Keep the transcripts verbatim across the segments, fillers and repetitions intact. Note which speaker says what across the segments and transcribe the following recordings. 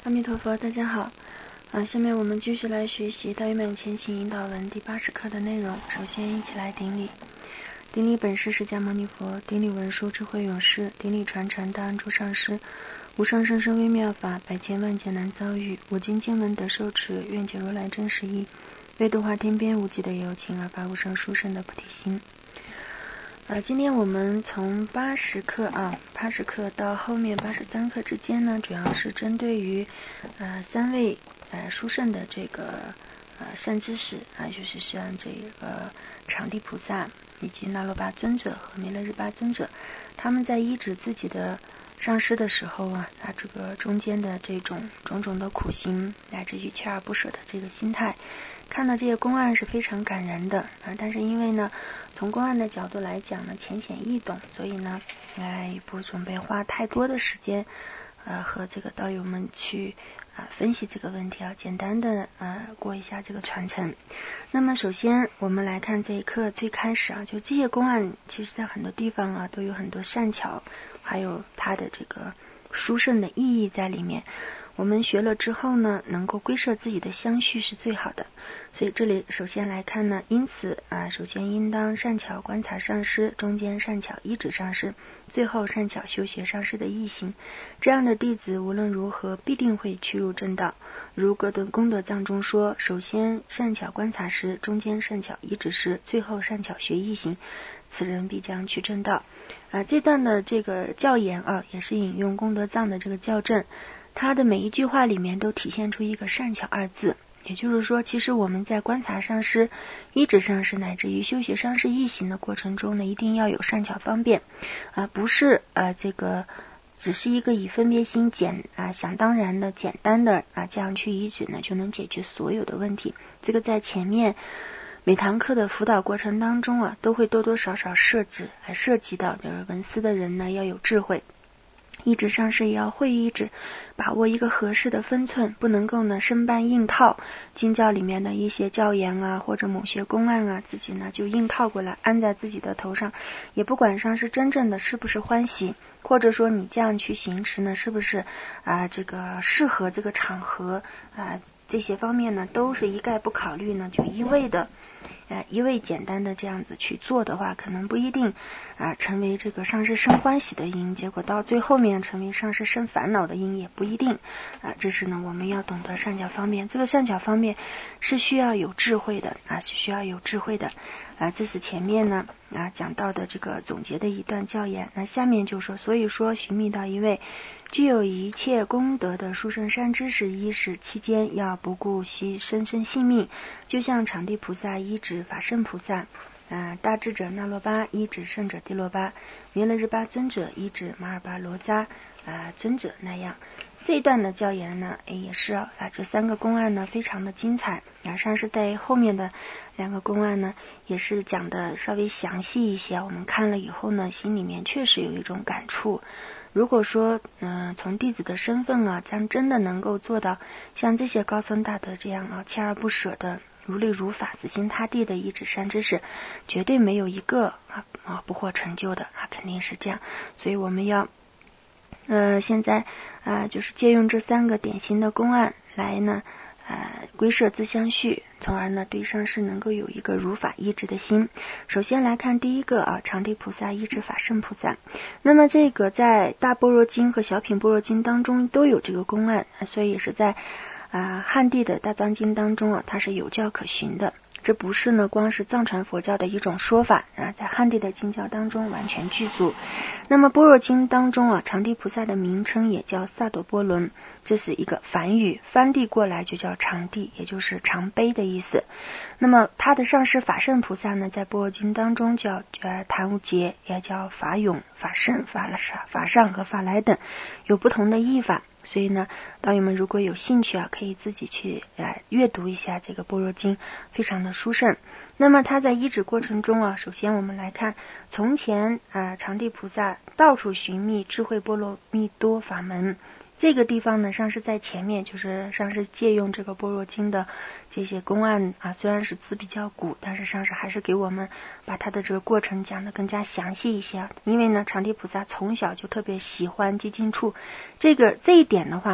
Speaker 1: 阿弥陀佛，大家好。啊，下面我们继续来学习《大圆满前行引导文》第八十课的内容。首先，一起来顶礼。顶礼本师释迦牟尼佛，顶礼文殊智慧勇士，顶礼传承大安诸上师。无上甚深微妙法，百千万劫难遭遇。我今经文得受持，愿解如来真实义，为度化天边无际的有情，而发无上殊胜的菩提心。呃，今天我们从八十课啊，八十课到后面八十三课之间呢，主要是针对于呃三位呃殊胜的这个呃善知识啊，就是像这个场地菩萨以及那罗巴尊者和弥勒日巴尊者，他们在医治自己的上师的时候啊，他这个中间的这种种种的苦心，乃至于锲而不舍的这个心态，看到这些公案是非常感人的啊。但是因为呢，从公案的角度来讲呢，浅显易懂，所以呢，哎，不准备花太多的时间，呃，和这个道友们去啊、呃、分析这个问题啊，简单的呃过一下这个传承。那么首先我们来看这一课最开始啊，就这些公案，其实在很多地方啊都有很多善巧，还有它的这个殊胜的意义在里面。我们学了之后呢，能够归摄自己的相续是最好的。所以这里首先来看呢，因此啊，首先应当善巧观察上师，中间善巧依止上师，最后善巧修学上师的义行。这样的弟子无论如何必定会趋入正道。如格顿功德藏中说，首先善巧观察师，中间善巧依止师，最后善巧学义行，此人必将去正道。啊，这段的这个教言啊，也是引用功德藏的这个教证。他的每一句话里面都体现出一个善巧二字，也就是说，其实我们在观察上师、依止上师乃至于修学上师义行的过程中呢，一定要有善巧方便，啊，不是呃这个只是一个以分别心简啊想当然的简单的啊这样去依止呢，就能解决所有的问题。这个在前面每堂课的辅导过程当中啊，都会多多少少设置来涉及到，就是闻思的人呢要有智慧。依止上师也要会依止，把握一个合适的分寸，不能够呢生搬硬套经教里面的一些教言啊，或者某些公案啊，自己呢就硬套过来安在自己的头上，也不管上师真正的是不是欢喜，或者说你这样去行持呢，是不是啊、呃、这个适合这个场合啊、呃、这些方面呢都是一概不考虑呢，就一味的呃，一味简单的这样子去做的话，可能不一定啊、呃、成为这个上师生欢喜的因，结果到最后面成为上师生烦恼的因也不一定啊、呃。这是呢我们要懂得善巧方面，这个善巧方面是需要有智慧的啊，是需要有智慧的啊。这是前面呢啊讲到的这个总结的一段教言。那下面就说，所以说寻觅到一位具有一切功德的殊胜善知识依止期间，要不顾惜生生性命，就像场地菩萨依止法身菩萨，啊，大智者那罗巴依止圣者帝罗巴，弥勒日巴尊者依止马尔巴罗扎啊尊者那样。这一段的教言呢，也是啊，这三个公案呢非常的精彩。啊，上师在后面的两个公案呢，也是讲的稍微详细一些。我们看了以后呢，心里面确实有一种感触。如果说，嗯、呃，从弟子的身份啊，将真的能够做到像这些高僧大德这样啊，锲而不舍的如理如法、死心塌地的依止善知识，绝对没有一个啊啊不获成就的啊，肯定是这样。所以我们要，呃，现在啊，就是借用这三个典型的公案来呢。呃，归摄自相续，从而呢对上师能够有一个如法依止的心。首先来看第一个啊，场地菩萨依止法身菩萨。那么这个在大般若经和小品般若经当中都有这个公案，所以也是在啊、呃、汉地的大藏经当中啊，它是有教可循的。这不是呢光是藏传佛教的一种说法啊，在汉地的经教当中完全具足。那么般若经当中啊，场地菩萨的名称也叫萨朵波伦，这是一个梵语，翻译过来就叫场地，也就是常悲的意思。那么他的上师法身菩萨呢，在般若经当中叫呃檀无劫，也叫法勇、法胜、法法上和法来等，有不同的译法。所以呢，道友们如果有兴趣啊，可以自己去呃阅读一下这个般若经，非常的殊胜。那么他在依止过程中啊，首先我们来看，从前啊、呃，场地菩萨到处寻觅智慧波罗蜜多法门。这个地方呢，上师在前面，就是上师借用这个般若经的这些公案啊，虽然是字比较古，但是上师还是给我们把他的这个过程讲得更加详细一些啊。因为呢，场地菩萨从小就特别喜欢接近处，这个这一点的话，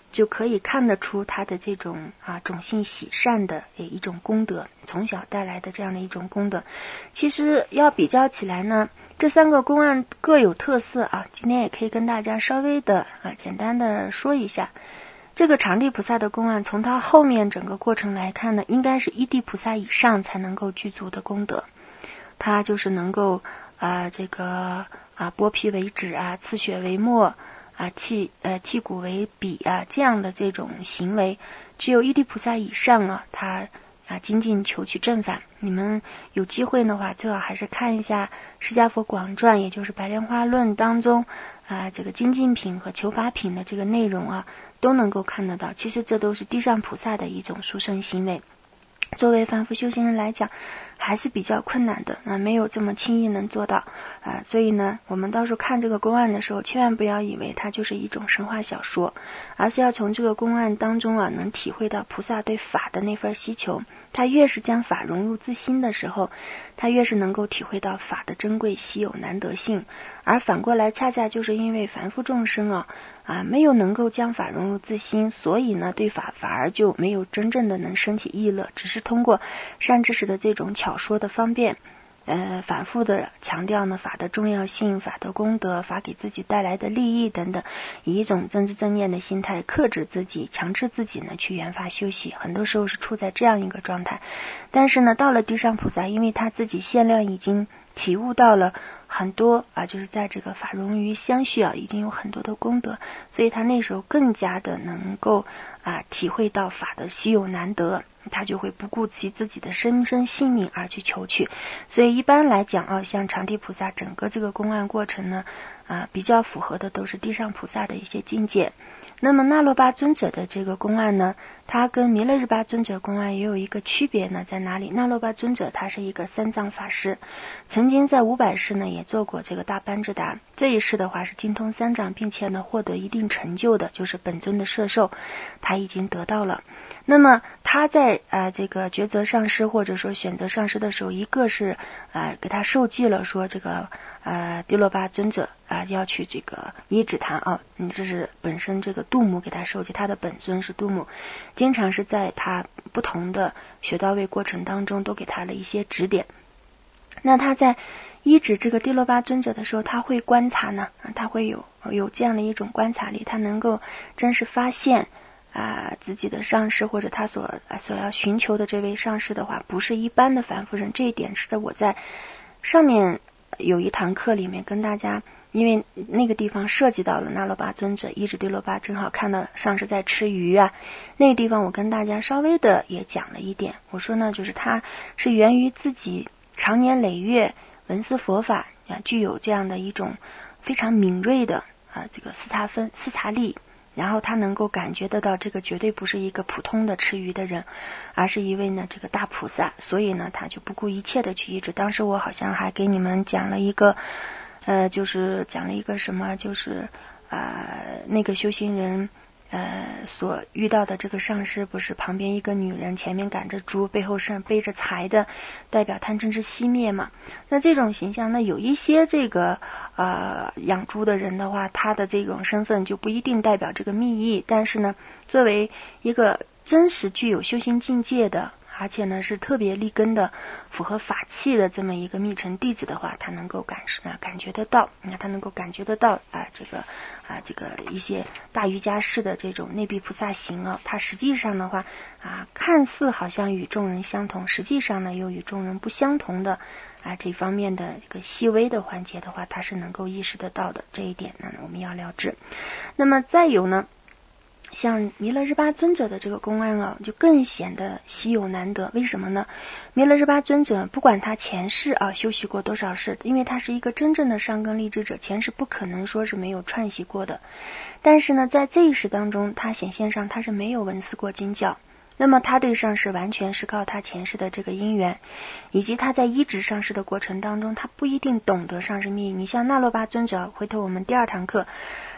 Speaker 1: 就可以看得出他的这种啊种性喜善的一种功德，从小带来的这样的一种功德。其实要比较起来呢，这三个公案各有特色啊，今天也可以跟大家稍微的啊简单的说一下。这个场地菩萨的公案，从他后面整个过程来看呢，应该是一地菩萨以上才能够具足的功德。他就是能够啊这个啊剥皮为纸啊，刺血为墨啊，剔呃剔骨为笔啊，这样的这种行为，只有一地菩萨以上啊，他啊精进求取正法。你们有机会的话，最好还是看一下释迦佛广传，也就是白莲花论当中啊这个精进品和求法品的这个内容啊，都能够看得到。其实这都是地上菩萨的一种殊胜行为，作为凡夫修行人来讲还是比较困难的啊，没有这么轻易能做到啊。所以呢，我们到时候看这个公案的时候，千万不要以为它就是一种神话小说，而是要从这个公案当中啊，能体会到菩萨对法的那份希求。他越是将法融入自心的时候，他越是能够体会到法的珍贵稀有难得性。而反过来，恰恰就是因为凡夫众生啊啊没有能够将法融入自心，所以呢对法反而就没有真正的能升起意乐，只是通过善知识的这种巧说的方便，呃反复的强调呢法的重要性、法的功德、法给自己带来的利益等等，以一种正知正念的心态克制自己，强制自己呢去圆法修习，很多时候是处在这样一个状态。但是呢到了地上菩萨，因为他自己限量已经体悟到了很多啊，就是在这个法融于相续啊，已经有很多的功德，所以他那时候更加的能够啊体会到法的稀有难得，他就会不顾及自己的生生性命而去求取。所以一般来讲啊，像场地菩萨整个这个公案过程呢啊，比较符合的都是地上菩萨的一些境界。那么那罗巴尊者的这个公案呢，它跟弥勒日巴尊者公案也有一个区别呢，在哪里？那罗巴尊者他是一个三藏法师，曾经在五百世呢也做过这个大班智达，这一世的话是精通三藏，并且呢获得一定成就的，就是本尊的摄受他已经得到了。那么他在呃这个抉择上师或者说选择上师的时候，一个是呃给他受记了说这个呃帝罗巴尊者啊、呃、要去这个医治他啊，你这是本身这个度母给他受记，他的本尊是度母，经常是在他不同的学到位过程当中都给他了一些指点。那他在医治这个帝罗巴尊者的时候，他会观察呢，他会有有这样的一种观察力，他能够真是发现啊、呃，自己的上师或者他所、呃、所要寻求的这位上师的话，不是一般的凡夫人。这一点是我在上面有一堂课里面跟大家，因为那个地方涉及到了那罗巴尊者医治帝罗巴，正好看到上师在吃鱼啊，那个地方我跟大家稍微的也讲了一点。我说呢，就是他是源于自己常年累月闻思佛法啊，具有这样的一种非常敏锐的啊这个思察分思察力。然后他能够感觉得到这个绝对不是一个普通的吃鱼的人，而是一位呢这个大菩萨，所以呢他就不顾一切的去医治。当时我好像还给你们讲了一个呃就是讲了一个什么，就是啊、呃、那个修行人呃所遇到的这个上师，不是旁边一个女人前面赶着猪，背后是背着财的，代表贪嗔痴熄灭嘛。那这种形象呢，有一些这个呃养猪的人的话，他的这种身份就不一定代表这个密意，但是呢作为一个真实具有修行境界的，而且呢是特别立根的符合法器的这么一个密乘弟子的话，他能够感啊感觉得到，那他能够感觉得到啊这个啊这个一些大瑜伽式的这种内壁菩萨行啊，它实际上的话啊看似好像与众人相同，实际上呢又与众人不相同的啊这方面的一个细微的环节的话，他是能够意识得到的，这一点呢我们要了知。那么再有呢，像弥勒日巴尊者的这个公案啊，就更显得稀有难得。为什么呢？弥勒日巴尊者不管他前世啊修习过多少世，因为他是一个真正的上根立志者，前世不可能说是没有串习过的。但是呢，在这一世当中，他显现上他是没有闻思过经教。那么他对上师完全是靠他前世的这个因缘，以及他在医治上师的过程当中，他不一定懂得上师密意。你像那罗巴尊者，回头我们第二堂课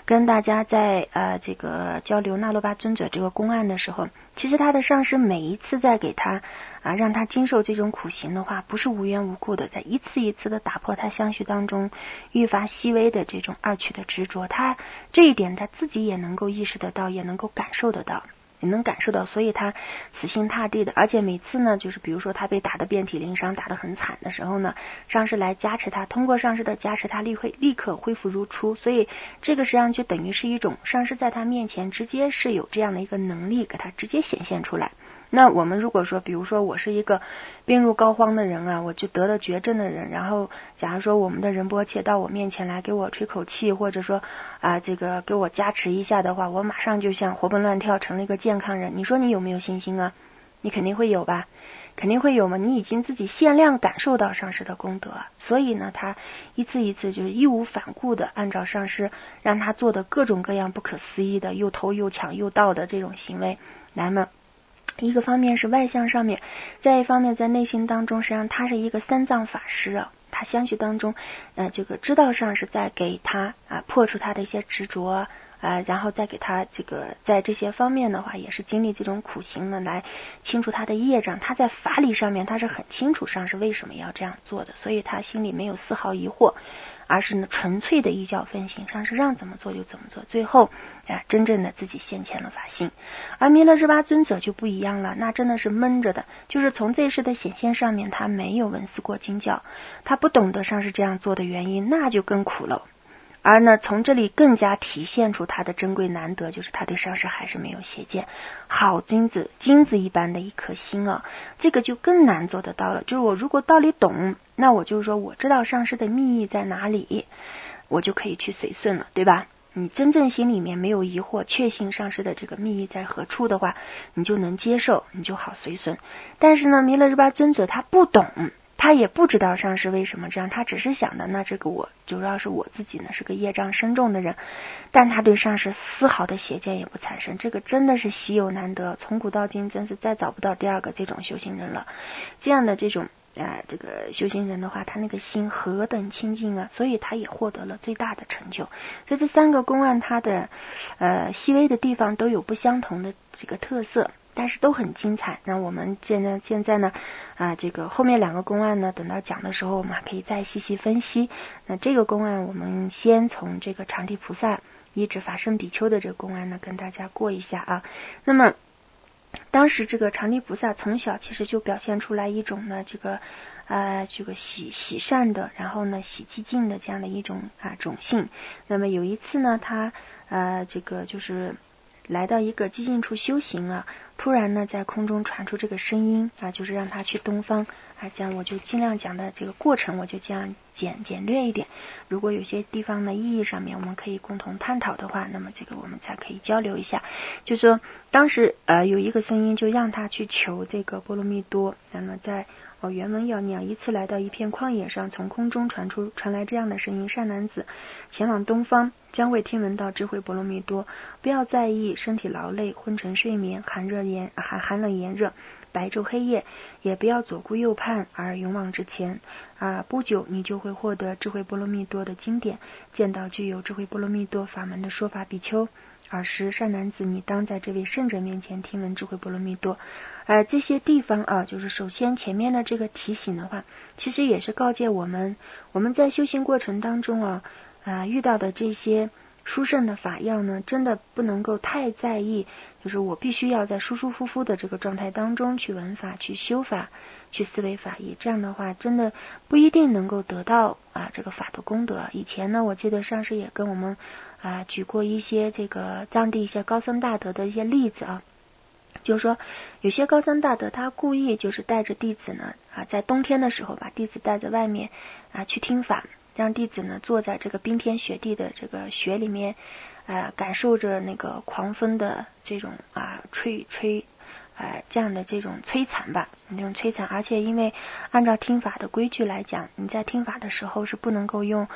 Speaker 1: 跟大家在呃这个交流那罗巴尊者这个公案的时候，其实他的上师每一次在给他啊让他经受这种苦行的话，不是无缘无故的，在一次一次的打破他相续当中愈发细微的这种二取的执着，他这一点他自己也能够意识得到，也能够感受得到。也能感受到，所以他死心塌地的，而且每次呢，就是比如说他被打得遍体鳞伤，打得很惨的时候呢，上师来加持他，通过上师的加持，他立会立刻恢复如初，所以这个实际上就等于是一种上师在他面前直接是有这样的一个能力给他直接显现出来。那我们如果说，比如说我是一个病入膏肓的人啊，我就得了绝症的人，然后假如说我们的仁波切到我面前来给我吹口气，或者说啊这个给我加持一下的话，我马上就像活蹦乱跳成了一个健康人。你说你有没有信心啊？你肯定会有吧，肯定会有嘛，你已经自己限量感受到上师的功德，所以呢他一次一次就是义无反顾的按照上师让他做的各种各样不可思议的又偷又抢又盗的这种行为来嘛。一个方面是外向上面，再一方面在内心当中，实际上他是一个三藏法师啊，他相续当中呃这个知道上是在给他啊破除他的一些执着啊、呃、然后再给他这个在这些方面的话也是经历这种苦行呢来清除他的业障。他在法理上面他是很清楚上是为什么要这样做的，所以他心里没有丝毫疑惑，而是呢纯粹的依教分行，上是让怎么做就怎么做，最后啊真正的自己现前了法性。而弥勒日巴尊者就不一样了，那真的是闷着的，就是从这世的显现上面他没有闻思过经教，他不懂得上是这样做的原因，那就更苦了。而呢从这里更加体现出他的珍贵难得，就是他对上师还是没有邪见，好金子金子一般的一颗心啊，这个就更难做得到了。就是我如果道理懂，那我就是说我知道上师的密意在哪里，我就可以去随顺了，对吧？你真正心里面没有疑惑，确信上师的这个密意在何处的话，你就能接受，你就好随顺。但是呢弥勒日巴尊者他不懂，他也不知道上师为什么这样，他只是想的那这个我主要是我自己呢是个业障深重的人，但他对上师丝毫的邪见也不产生，这个真的是稀有难得，从古到今真是再找不到第二个这种修行人了。这样的这种呃，这个修行人的话，他那个心何等清净啊，所以他也获得了最大的成就。所以这三个公案它的呃细微的地方都有不相同的这个特色，但是都很精彩。那我们现在现在呢啊、呃，这个后面两个公案呢，等到讲的时候我们还可以再细细分析。那这个公案我们先从这个长地菩萨医治法身比丘的这个公案呢跟大家过一下啊。那么当时这个长地菩萨从小其实就表现出来一种呢这个呃这个喜喜善的，然后呢喜寂静的这样的一种啊种性。那么有一次呢他呃这个就是来到一个寂静处修行啊，突然呢在空中传出这个声音啊，就是让他去东方啊，这样我就尽量讲的这个过程我就这样简简略一点，如果有些地方呢意义上面我们可以共同探讨的话，那么这个我们才可以交流一下。就是说当时呃有一个声音就让他去求这个波罗蜜多，那么在哦，原文要念：一次来到一片旷野上，从空中传出传来这样的声音：善男子，前往东方，将会听闻到智慧波罗蜜多。不要在意身体劳累、昏沉睡眠、寒热炎寒寒冷炎热、白昼黑夜，也不要左顾右盼而勇往直前啊！不久你就会获得智慧波罗蜜多的经典，见到具有智慧波罗蜜多法门的说法比丘。尔时善男子，你当在这位圣者面前听闻智慧波罗蜜多。呃，这些地方啊，就是首先前面的这个提醒的话，其实也是告诫我们，我们在修行过程当中啊，啊、呃、遇到的这些殊胜的法要呢，真的不能够太在意，就是我必须要在舒舒服服的这个状态当中去闻法、去修法、去思维法义，这样的话真的不一定能够得到啊这个法的功德。以前呢，我记得上师也跟我们啊举过一些这个藏地一些高僧大德的一些例子啊。就是说有些高僧大德他故意就是带着弟子呢啊，在冬天的时候把弟子带在外面啊去听法，让弟子呢坐在这个冰天雪地的这个雪里面啊，感受着那个狂风的这种啊吹吹啊这样的这种摧残吧，这种摧残。而且因为按照听法的规矩来讲，你在听法的时候是不能够用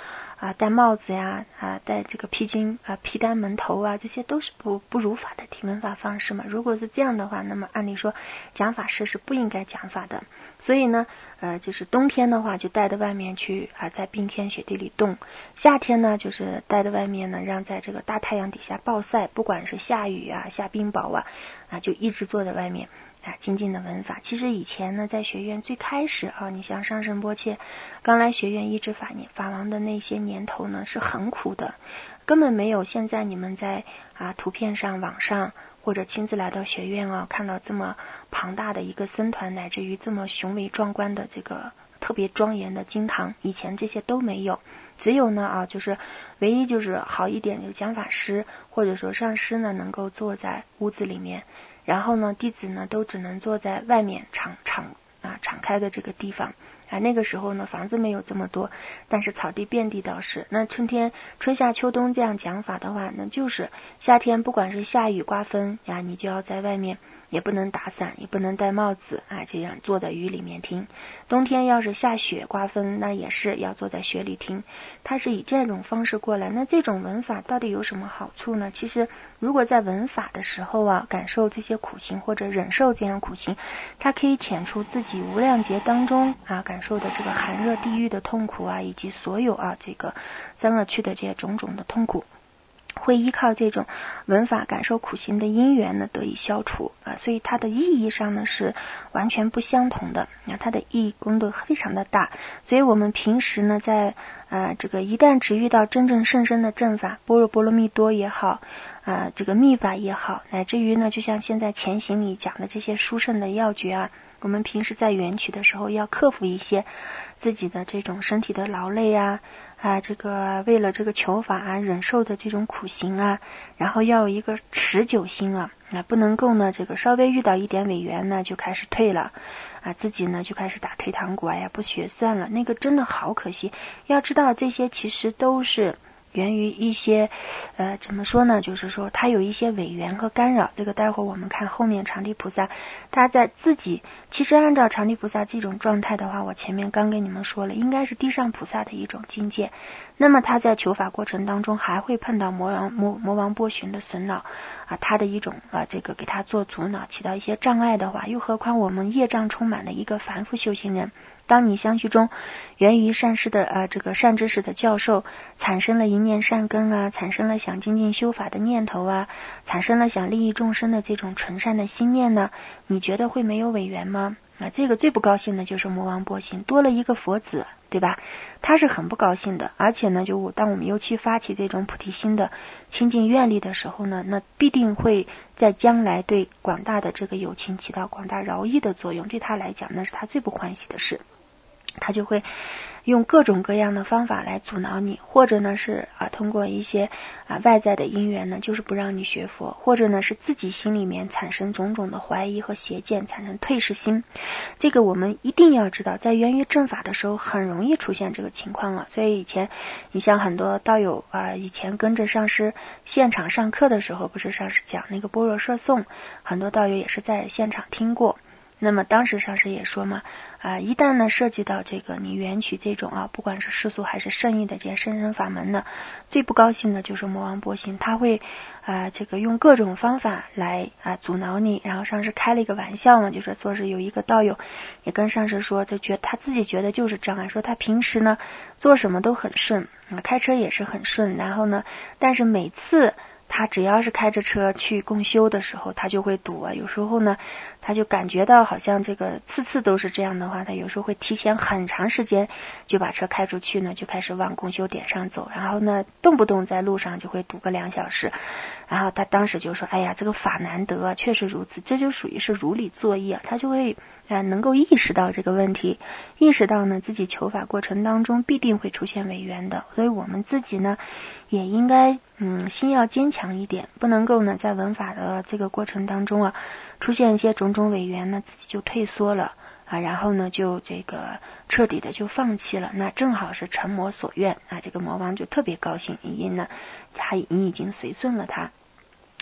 Speaker 1: 啊戴帽子呀啊戴这个披巾啊披单门头啊，这些都是不不如法的提问法方式嘛。如果是这样的话，那么按理说讲法师是不应该讲法的。所以呢呃就是冬天的话就带到外面去啊在冰天雪地里冻，夏天呢就是带到外面呢让在这个大太阳底下暴晒，不管是下雨啊下冰雹啊啊就一直坐在外面啊，精进的文法。其实以前呢，在学院最开始啊，你像上圣波切刚来学院一直法年法王的那些年头呢，是很苦的，根本没有现在你们在啊图片上、网上或者亲自来到学院啊，看到这么庞大的一个僧团，乃至于这么雄伟壮观的这个特别庄严的经堂，以前这些都没有。只有呢啊，就是唯一就是好一点，就是讲法师或者说上师呢，能够坐在屋子里面。然后呢，弟子呢都只能坐在外面敞敞啊敞开的这个地方啊。那个时候呢，房子没有这么多，但是草地遍地倒是。那春天、春夏秋冬这样讲法的话，那就是夏天不管是下雨刮风呀，你就要在外面，也不能打伞，也不能戴帽子啊，这样坐在雨里面听。冬天要是下雪刮风，那也是要坐在雪里听。它是以这种方式过来。那这种文法到底有什么好处呢？其实如果在文法的时候啊，感受这些苦行或者忍受这样苦行，它可以遣除自己无量劫当中啊感受的这个寒热地狱的痛苦啊，以及所有啊这个三恶趣的这些种种的痛苦，会依靠这种文法感受苦行的因缘呢得以消除啊，所以它的意义上呢是完全不相同的啊，它的意义功德非常的大。所以我们平时呢在啊这个一旦只遇到真正甚深的正法，般若波罗蜜多也好啊这个密法也好，乃至于呢就像现在前行里讲的这些殊胜的要诀啊，我们平时在缘起的时候要克服一些自己的这种身体的劳累啊啊，这个为了这个求法啊，忍受的这种苦行啊，然后要有一个持久心啊，啊，不能够呢，这个稍微遇到一点违缘呢，就开始退了，啊，自己呢就开始打退堂鼓呀，不学算了，那个真的好可惜。要知道这些其实都是源于一些，呃，怎么说呢？就是说，它有一些违缘和干扰。这个待会儿我们看后面长地菩萨，他在自己其实按照长地菩萨这种状态的话，我前面刚跟你们说了，应该是地上菩萨的一种境界。那么他在求法过程当中，还会碰到魔王魔魔王波旬的损恼啊，他的一种啊，这个给他做阻挠，起到一些障碍的话，又何况我们业障充满的一个凡夫修行人。当你相续中源于善事的呃这个善知识的教授产生了一念善根啊，产生了想精进修法的念头啊，产生了想利益众生的这种纯善的心念呢，你觉得会没有违缘吗？啊，这个最不高兴的就是魔王波旬多了一个佛子，对吧？他是很不高兴的。而且呢，就我当我们尤其发起这种菩提心的亲近愿力的时候呢，那必定会在将来对广大的这个有情起到广大饶益的作用，对他来讲那是他最不欢喜的事。他就会用各种各样的方法来阻挠你，或者呢是啊通过一些啊外在的因缘呢，就是不让你学佛，或者呢是自己心里面产生种种的怀疑和邪见，产生退失心。这个我们一定要知道，在源于正法的时候很容易出现这个情况啊。所以以前你像很多道友啊，以前跟着上师现场上课的时候，不是上师讲那个般若摄诵，很多道友也是在现场听过。那么当时上师也说嘛，啊，一旦呢涉及到这个你缘起这种啊，不管是世俗还是圣意的这些甚深法门呢，最不高兴的就是魔王波旬，他会啊这个用各种方法来啊阻挠你。然后上师开了一个玩笑嘛，就是说是有一个道友也跟上师说，就觉得他自己觉得就是障碍，说他平时呢做什么都很顺，啊，开车也是很顺，然后呢，但是每次他只要是开着车去共修的时候，他就会堵啊。有时候呢，他就感觉到好像这个次次都是这样的话，他有时候会提前很长时间就把车开出去呢，就开始往共修点上走。然后呢，动不动在路上就会堵个两小时。然后他当时就说：“哎呀，这个法难得，确实如此。”这就属于是如理作意啊。他就会啊能够意识到这个问题，意识到呢自己求法过程当中必定会出现违缘的。所以我们自己呢也应该嗯心要坚强一点，不能够呢在闻法的这个过程当中啊出现一些种种违缘呢，自己就退缩了啊，然后呢就这个彻底的就放弃了。那正好是成魔所愿啊，这个魔王就特别高兴，因呢他你已经随顺了他。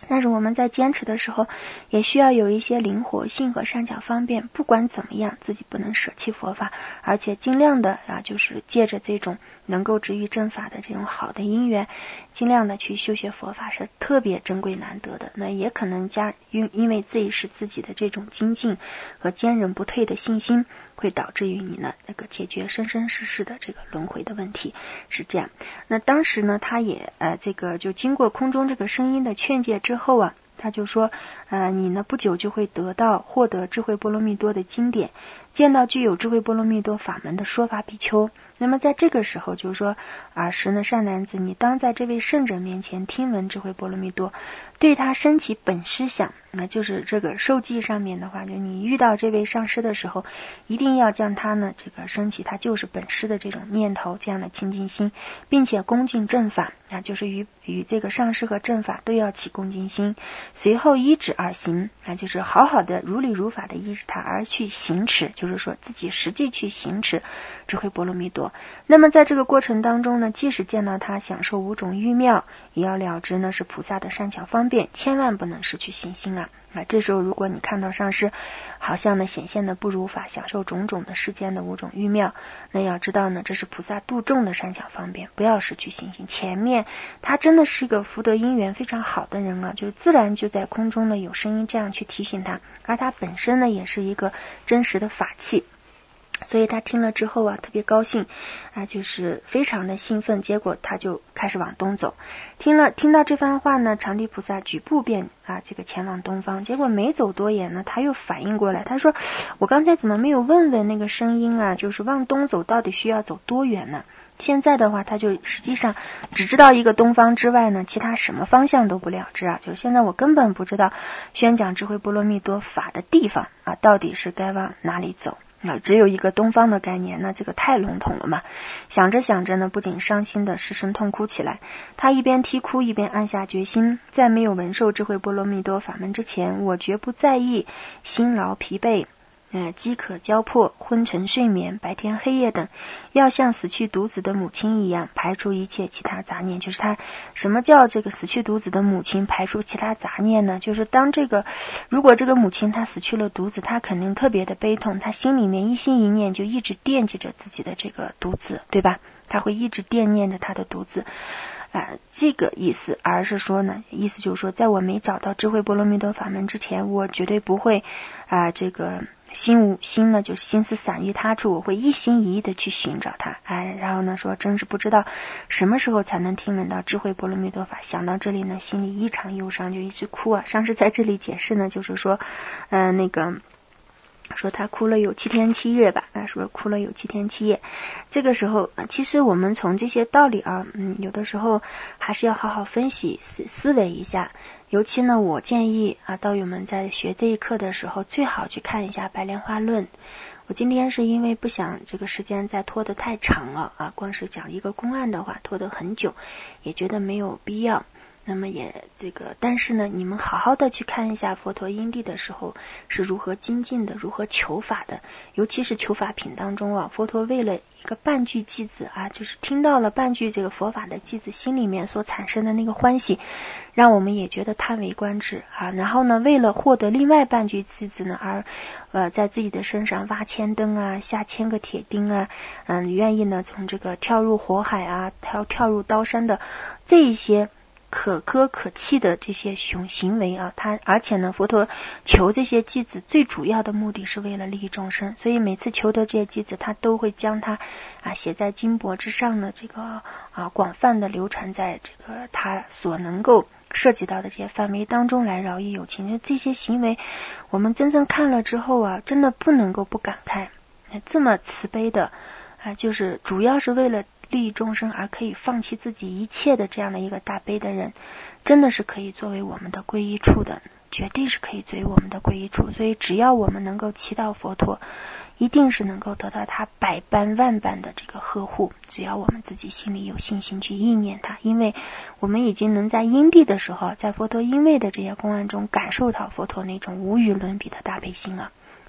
Speaker 1: 但是我们在坚持的时候也需要有一些灵活性和善巧方便，不管怎么样自己不能舍弃佛法，而且尽量的啊，就是借着这种能够止于正法的这种好的因缘，尽量的去修学佛法是特别珍贵难得的。那也可能加因因为自己是自己的这种精进和坚韧不退的信心，会导致于你呢那个解决生生世世的这个轮回的问题，是这样。那当时呢他也呃这个就经过空中这个声音的劝诫之后啊，他就说呃你呢不久就会得到获得智慧波罗蜜多的经典，见到具有智慧波罗蜜多法门的说法比丘。那么在这个时候就是说啊，时呢善男子，你当在这位圣者面前听闻智慧波罗蜜多，对他升起本师想，那就是这个受记上面的话，就你遇到这位上师的时候，一定要将他呢这个升起他就是本师的这种念头，这样的清净心，并且恭敬正法啊，就是与与这个上师和正法都要起恭敬心，随后依止而行啊，就是好好的如理如法的依止他而去行持，就是说自己实际去行持智慧波罗蜜多。那么在这个过程当中呢，即使见到他享受五种欲妙，也要了知呢是菩萨的善巧方便，千万不能失去信心啊。啊，这时候如果你看到上师好像呢显现的不如法，享受种种的世间的五种欲妙，那要知道呢这是菩萨度众的善巧方便，不要失去信心。前面他真的是一个福德因缘非常好的人啊，就是自然就在空中呢有声音这样去提醒他，而他本身呢也是一个真实的法器，所以他听了之后啊特别高兴啊，就是非常的兴奋，结果他就开始往东走。听了听到这番话呢，长地菩萨举步便啊这个前往东方，结果没走多远呢，他又反应过来，他说我刚才怎么没有问问那个声音啊，就是往东走到底需要走多远呢？现在的话他就实际上只知道一个东方之外呢，其他什么方向都不了知啊，就是现在我根本不知道宣讲智慧波罗蜜多法的地方啊到底是该往哪里走啊，只有一个东方的概念，那这个太笼统了嘛。想着想着呢，不仅伤心的失声痛哭起来，他一边啼哭一边暗下决心，在没有闻受智慧波罗蜜多法门之前，我绝不在意辛劳疲惫呃，饥渴交迫，昏沉睡眠，白天黑夜等，要像死去独子的母亲一样排除一切其他杂念。就是他什么叫这个死去独子的母亲排除其他杂念呢？就是当这个如果这个母亲她死去了独子，她肯定特别的悲痛，她心里面一心一念就一直惦记着自己的这个独子，对吧？她会一直惦念着她的独子啊、呃，这个意思，而是说呢，意思就是说，在我没找到智慧波罗蜜多法门之前，我绝对不会啊、呃，这个心无心呢，就是心思散于他处，我会一心一意的去寻找他。哎，然后呢说，真是不知道什么时候才能听闻到智慧波罗蜜多法。想到这里呢，心里异常忧伤，就一直哭啊。上次在这里解释呢，就是说，呃，那个。说他哭了有七天七夜吧，啊，说哭了有七天七夜。这个时候，其实我们从这些道理啊，嗯，有的时候还是要好好分析思思维一下。尤其呢，我建议啊，道友们在学这一课的时候，最好去看一下《白莲花论》。我今天是因为不想这个时间再拖得太长了啊，光是讲一个公案的话，拖得很久，也觉得没有必要。那么也这个，但是呢，你们好好的去看一下佛陀因地的时候是如何精进的，如何求法的，尤其是求法品当中啊，佛陀为了一个半句偈子啊，就是听到了半句这个佛法的偈子，心里面所产生的那个欢喜，让我们也觉得叹为观止啊。然后呢，为了获得另外半句偈子呢，而呃在自己的身上挖千灯啊，下千个铁钉啊，嗯，愿意呢从这个跳入火海啊，跳跳入刀山的这一些可歌可泣的这些行行为啊，他而且呢，佛陀求这些偈子最主要的目的是为了利益众生，所以每次求得这些偈子，他都会将它啊写在经帛之上呢，这个啊广泛的流传在这个他所能够涉及到的这些范围当中来饶益有情。就这些行为，我们真正看了之后啊，真的不能够不感慨，这么慈悲的啊，就是主要是为了利益众生而可以放弃自己一切的这样的一个大悲的人，真的是可以作为我们的皈依处的，绝对是可以作为我们的皈依处。所以只要我们能够祈祷佛陀，一定是能够得到他百般万般的这个呵护，只要我们自己心里有信心去意念他，因为我们已经能在因地的时候，在佛陀因位的这些公案中感受到佛陀那种无与伦比的大悲心了。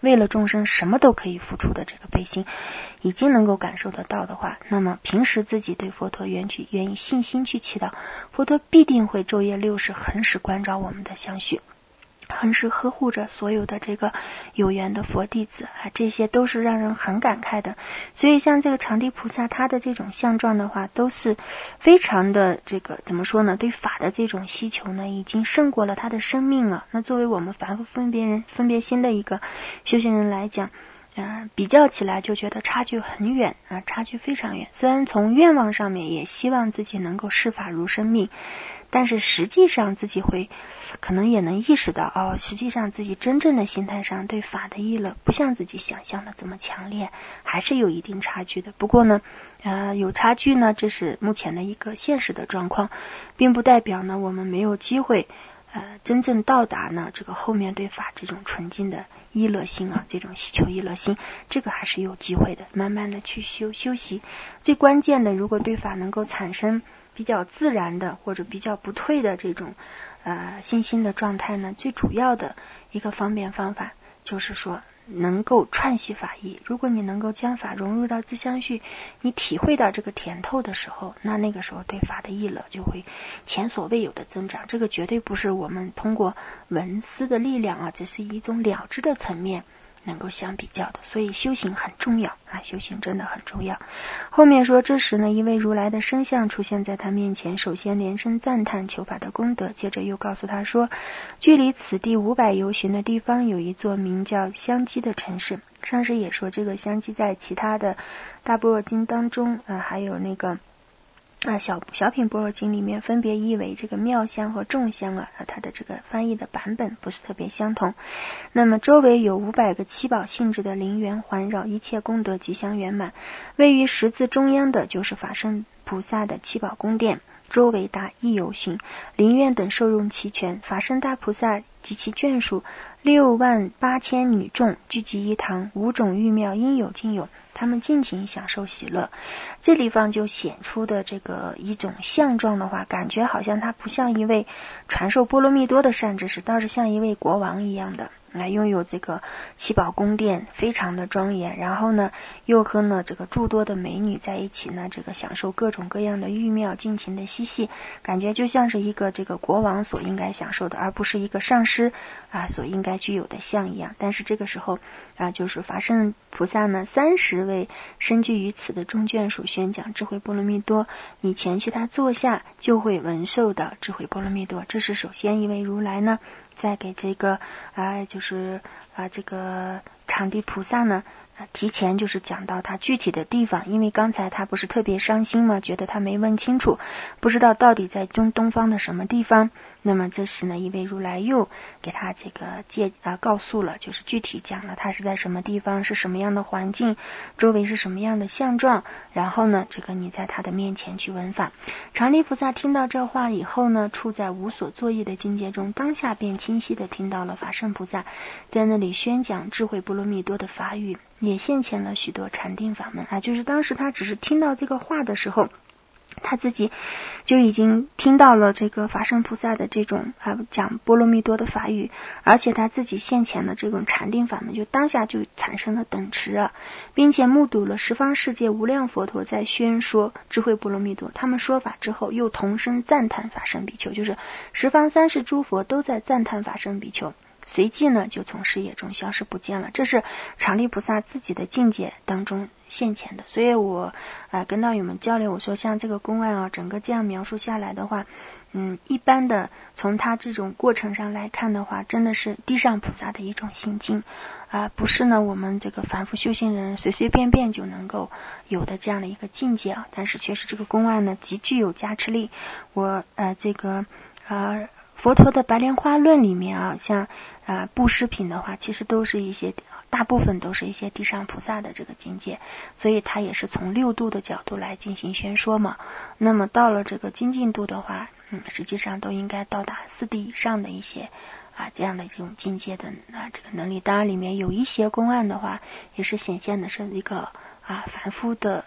Speaker 1: 为了众生什么都可以付出的这个悲心已经能够感受得到的话，那么平时自己对佛陀愿去愿意信心去祈祷，佛陀必定会昼夜六时恒时关照我们的相续，恒时呵护着所有的这个有缘的佛弟子啊，这些都是让人很感慨的。所以像这个场地菩萨他的这种相状的话，都是非常的这个怎么说呢，对法的这种需求呢已经胜过了他的生命了。那作为我们凡夫分别人分别心的一个修行人来讲，呃，比较起来就觉得差距很远啊，差距非常远。虽然从愿望上面也希望自己能够视法如生命，但是实际上自己会可能也能意识到哦，实际上自己真正的心态上对法的意乐不像自己想象的这么强烈，还是有一定差距的。不过呢呃，有差距呢，这是目前的一个现实的状况，并不代表呢我们没有机会呃，真正到达呢这个后面对法这种纯净的意乐心啊，这种希求意乐心，这个还是有机会的，慢慢的去修修习。最关键的，如果对法能够产生比较自然的或者比较不退的这种呃信心的状态呢，最主要的一个方便方法就是说能够串习法义。如果你能够将法融入到自相续，你体会到这个甜透的时候，那那个时候对法的意乐就会前所未有的增长。这个绝对不是我们通过文思的力量啊，这是一种了知的层面能够相比较的。所以修行很重要啊，修行真的很重要。后面说，这时呢，一位如来的身相出现在他面前，首先连声赞叹求法的功德，接着又告诉他说，距离此地五百由旬的地方有一座名叫香积的城市。上师也说，这个香积在其他的大般若经当中啊、呃，还有那个啊，小小品般若经里面分别译为这个妙香和众香啊，它的这个翻译的版本不是特别相同。那么周围有五百个七宝性质的陵园环绕，一切功德吉祥圆满。位于十字中央的就是法身菩萨的七宝宫殿，周围达一由旬，陵院等受用齐全，法身大菩萨及其眷属六万八千女众聚集一堂，五种玉妙应有尽有，他们尽情享受喜乐。这地方就显出的这个一种相状的话，感觉好像他不像一位传授波罗蜜多的善知识，倒是像一位国王一样的啊，拥有这个七宝宫殿，非常的庄严。然后呢，又和呢这个诸多的美女在一起呢，这个享受各种各样的玉妙，尽情的嬉戏，感觉就像是一个这个国王所应该享受的，而不是一个上师啊所应该具有的相一样。但是这个时候啊，就是法身菩萨呢，三十位身居于此的众眷属宣讲智慧波罗蜜多，你前去他座下，就会闻受到智慧波罗蜜多。这是首先一位如来呢，在给这个啊、呃，就是啊、呃、这个场地菩萨呢，呃，提前就是讲到他具体的地方，因为刚才他不是特别伤心嘛，觉得他没问清楚，不知道到底在中东方的什么地方。那么这时呢，一位如来又给他这个介啊、呃、告诉了，就是具体讲了他是在什么地方，是什么样的环境，周围是什么样的相状，然后呢，这个你在他的面前去闻法。场地菩萨听到这话以后呢，处在无所作意的境界中，当下便清晰地听到了法身菩萨在那里宣讲智慧波罗蜜多的法语，也现前了许多禅定法门啊。就是当时他只是听到这个话的时候，他自己就已经听到了这个法身菩萨的这种啊讲波罗蜜多的法语，而且他自己现前的这种禅定法门，就当下就产生了等持啊，并且目睹了十方世界无量佛陀在宣说智慧波罗蜜多。他们说法之后，又同声赞叹法身比丘，就是十方三世诸佛都在赞叹法身比丘。随即呢，就从视野中消失不见了。这是场地菩萨自己的境界当中现前的。所以我啊、呃、跟道友们交流，我说像这个公案啊，整个这样描述下来的话，嗯，一般的从他这种过程上来看的话，真的是地上菩萨的一种心境啊、呃，不是呢我们这个凡夫修行人随随便便就能够有的这样的一个境界啊。但是确实这个公案呢极具有加持力。我呃这个呃佛陀的白莲花论里面啊，像啊、呃、布施品的话，其实都是一些大部分都是一些地上菩萨的这个境界，所以它也是从六度的角度来进行宣说嘛。那么到了这个精进度的话，嗯，实际上都应该到达四地以上的一些啊这样的这种境界的啊这个能力。当然里面有一些公案的话，也是显现的是一个啊凡夫的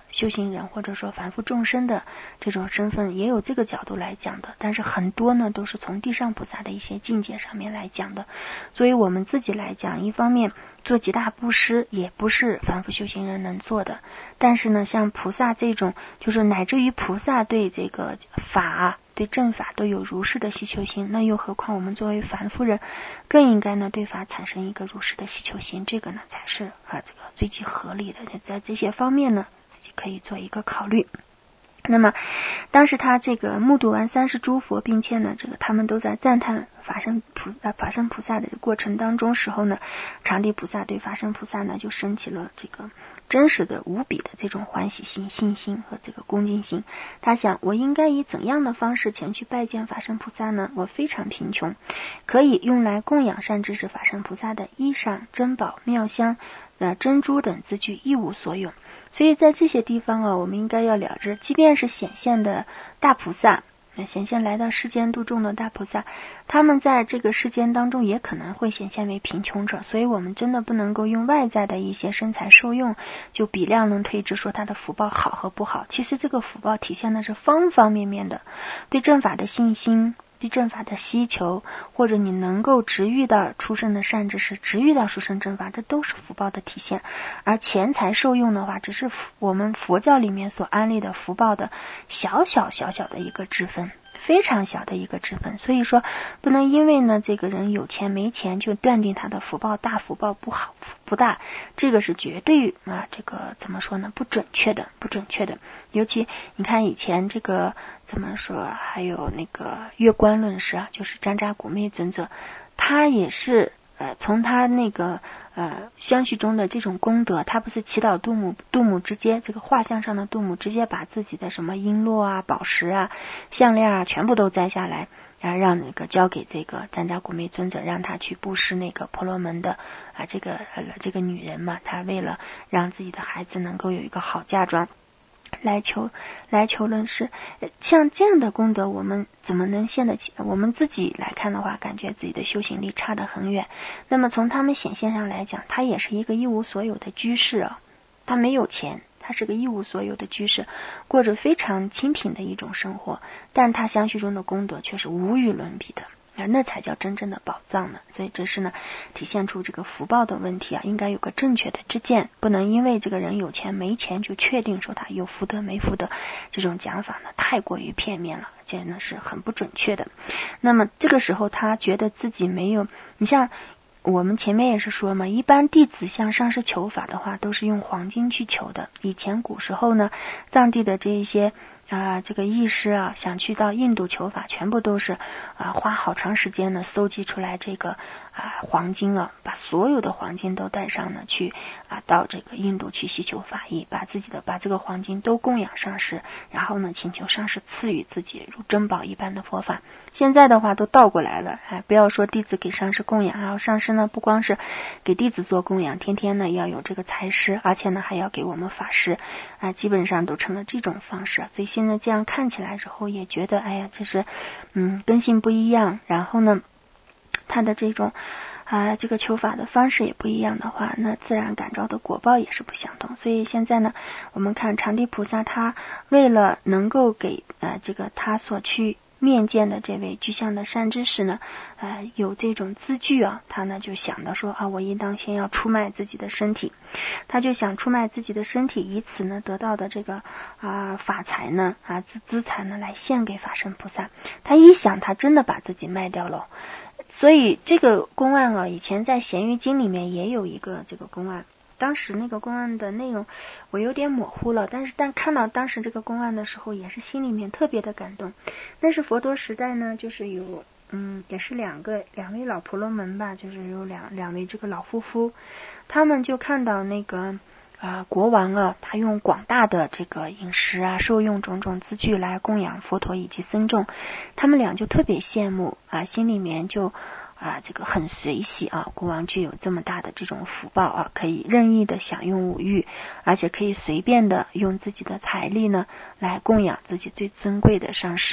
Speaker 1: 修行人或者说凡夫众生的这种身份，也有这个角度来讲的，但是很多呢都是从地上菩萨的一些境界上面来讲的。所以我们自己来讲，一方面做极大布施也不是凡夫修行人能做的，但是呢像菩萨这种，就是乃至于菩萨对这个法对正法都有如是的希求心，那又何况我们作为凡夫人，更应该呢对法产生一个如是的希求心，这个呢才是啊这个最极合理的。在这些方面呢，自己可以做一个考虑。那么当时他这个目睹完三世诸佛，并且呢这个他们都在赞叹法身菩呃法身菩萨的过程当中时候呢，常地菩萨对法身菩萨呢就升起了这个真实的无比的这种欢喜心、信心和这个恭敬心。他想，我应该以怎样的方式前去拜见法身菩萨呢？我非常贫穷，可以用来供养善知识法身菩萨的衣裳、珍宝、妙香、呃珍珠等资具一无所有。所以在这些地方啊，我们应该要了知，即便是显现的大菩萨，那显现来到世间度众的大菩萨，他们在这个世间当中也可能会显现为贫穷者，所以我们真的不能够用外在的一些身材受用就比量能推知说他的福报好和不好。其实这个福报体现的是方方面面的，对正法的信心，对正法的希求，或者你能够直遇到出生的善知识，直遇到殊胜正法，这都是福报的体现。而钱财受用的话，只是我们佛教里面所安立的福报的小小小小的一个支分，非常小的一个支分。所以说不能因为呢这个人有钱没钱就断定他的福报大福报不好不大，这个是绝对啊这个怎么说呢不准确的不准确的。尤其你看以前这个怎么说，还有那个月观论师啊，就是占扎古昧尊者，他也是呃从他那个呃相续中的这种功德，他不是祈祷度母度母直接这个画像上的度母直接把自己的什么璎珞啊宝石啊项链啊全部都摘下来，然后让那个交给这个占扎古昧尊者，让他去布施那个婆罗门的啊这个呃这个女人嘛，他为了让自己的孩子能够有一个好嫁妆来求来求论事。像这样的功德我们怎么能现得起？我们自己来看的话，感觉自己的修行力差得很远。那么从他们显现上来讲，他也是一个一无所有的居士啊，他没有钱，他是个一无所有的居士，过着非常清贫的一种生活，但他相续中的功德却是无与伦比的，那才叫真正的宝藏呢。所以这是呢体现出这个福报的问题啊，应该有个正确的知见，不能因为这个人有钱没钱就确定说他有福德没福德，这种讲法呢太过于片面了，这呢是很不准确的。那么这个时候他觉得自己没有，你像我们前面也是说嘛，一般弟子向上师求法的话都是用黄金去求的。以前古时候呢，藏地的这一些啊，这个义师啊，想去到印度求法，全部都是啊花好长时间呢搜集出来这个啊黄金啊，把所有的黄金都带上呢去啊到这个印度去希求法义，把自己的把这个黄金都供养上师，然后呢请求上师赐予自己如珍宝一般的佛法。现在的话都倒过来了，哎，不要说弟子给上师供养，然后上师呢不光是给弟子做供养，天天呢要有这个财师，而且呢还要给我们法师啊，基本上都成了这种方式。所以现在这样看起来之后也觉得哎呀这是嗯根性不一样，然后呢他的这种啊这个求法的方式也不一样的话，那自然感召的果报也是不相同。所以现在呢我们看常地菩萨，他为了能够给呃这个他所去面见的这位具象的善知识呢呃有这种资具啊，他呢就想到说啊我应当先要出卖自己的身体，他就想出卖自己的身体，以此呢得到的这个啊法财呢啊资资财呢来献给法身菩萨。他一想他真的把自己卖掉了。所以这个公案啊，以前在咸鱼经里面也有一个这个公案，当时那个公案的内容我有点模糊了，但是但看到当时这个公案的时候也是心里面特别的感动。那是佛陀时代呢，就是有嗯也是两个两位老婆罗门吧，就是有两两位这个老夫妇，他们就看到那个啊、呃、国王啊，他用广大的这个饮食啊受用种种资具来供养佛陀以及僧众，他们俩就特别羡慕啊，心里面就啊，这个很随喜啊，国王具有这么大的这种福报啊，可以任意的享用五欲，而且可以随便的用自己的财力呢来供养自己最尊贵的上师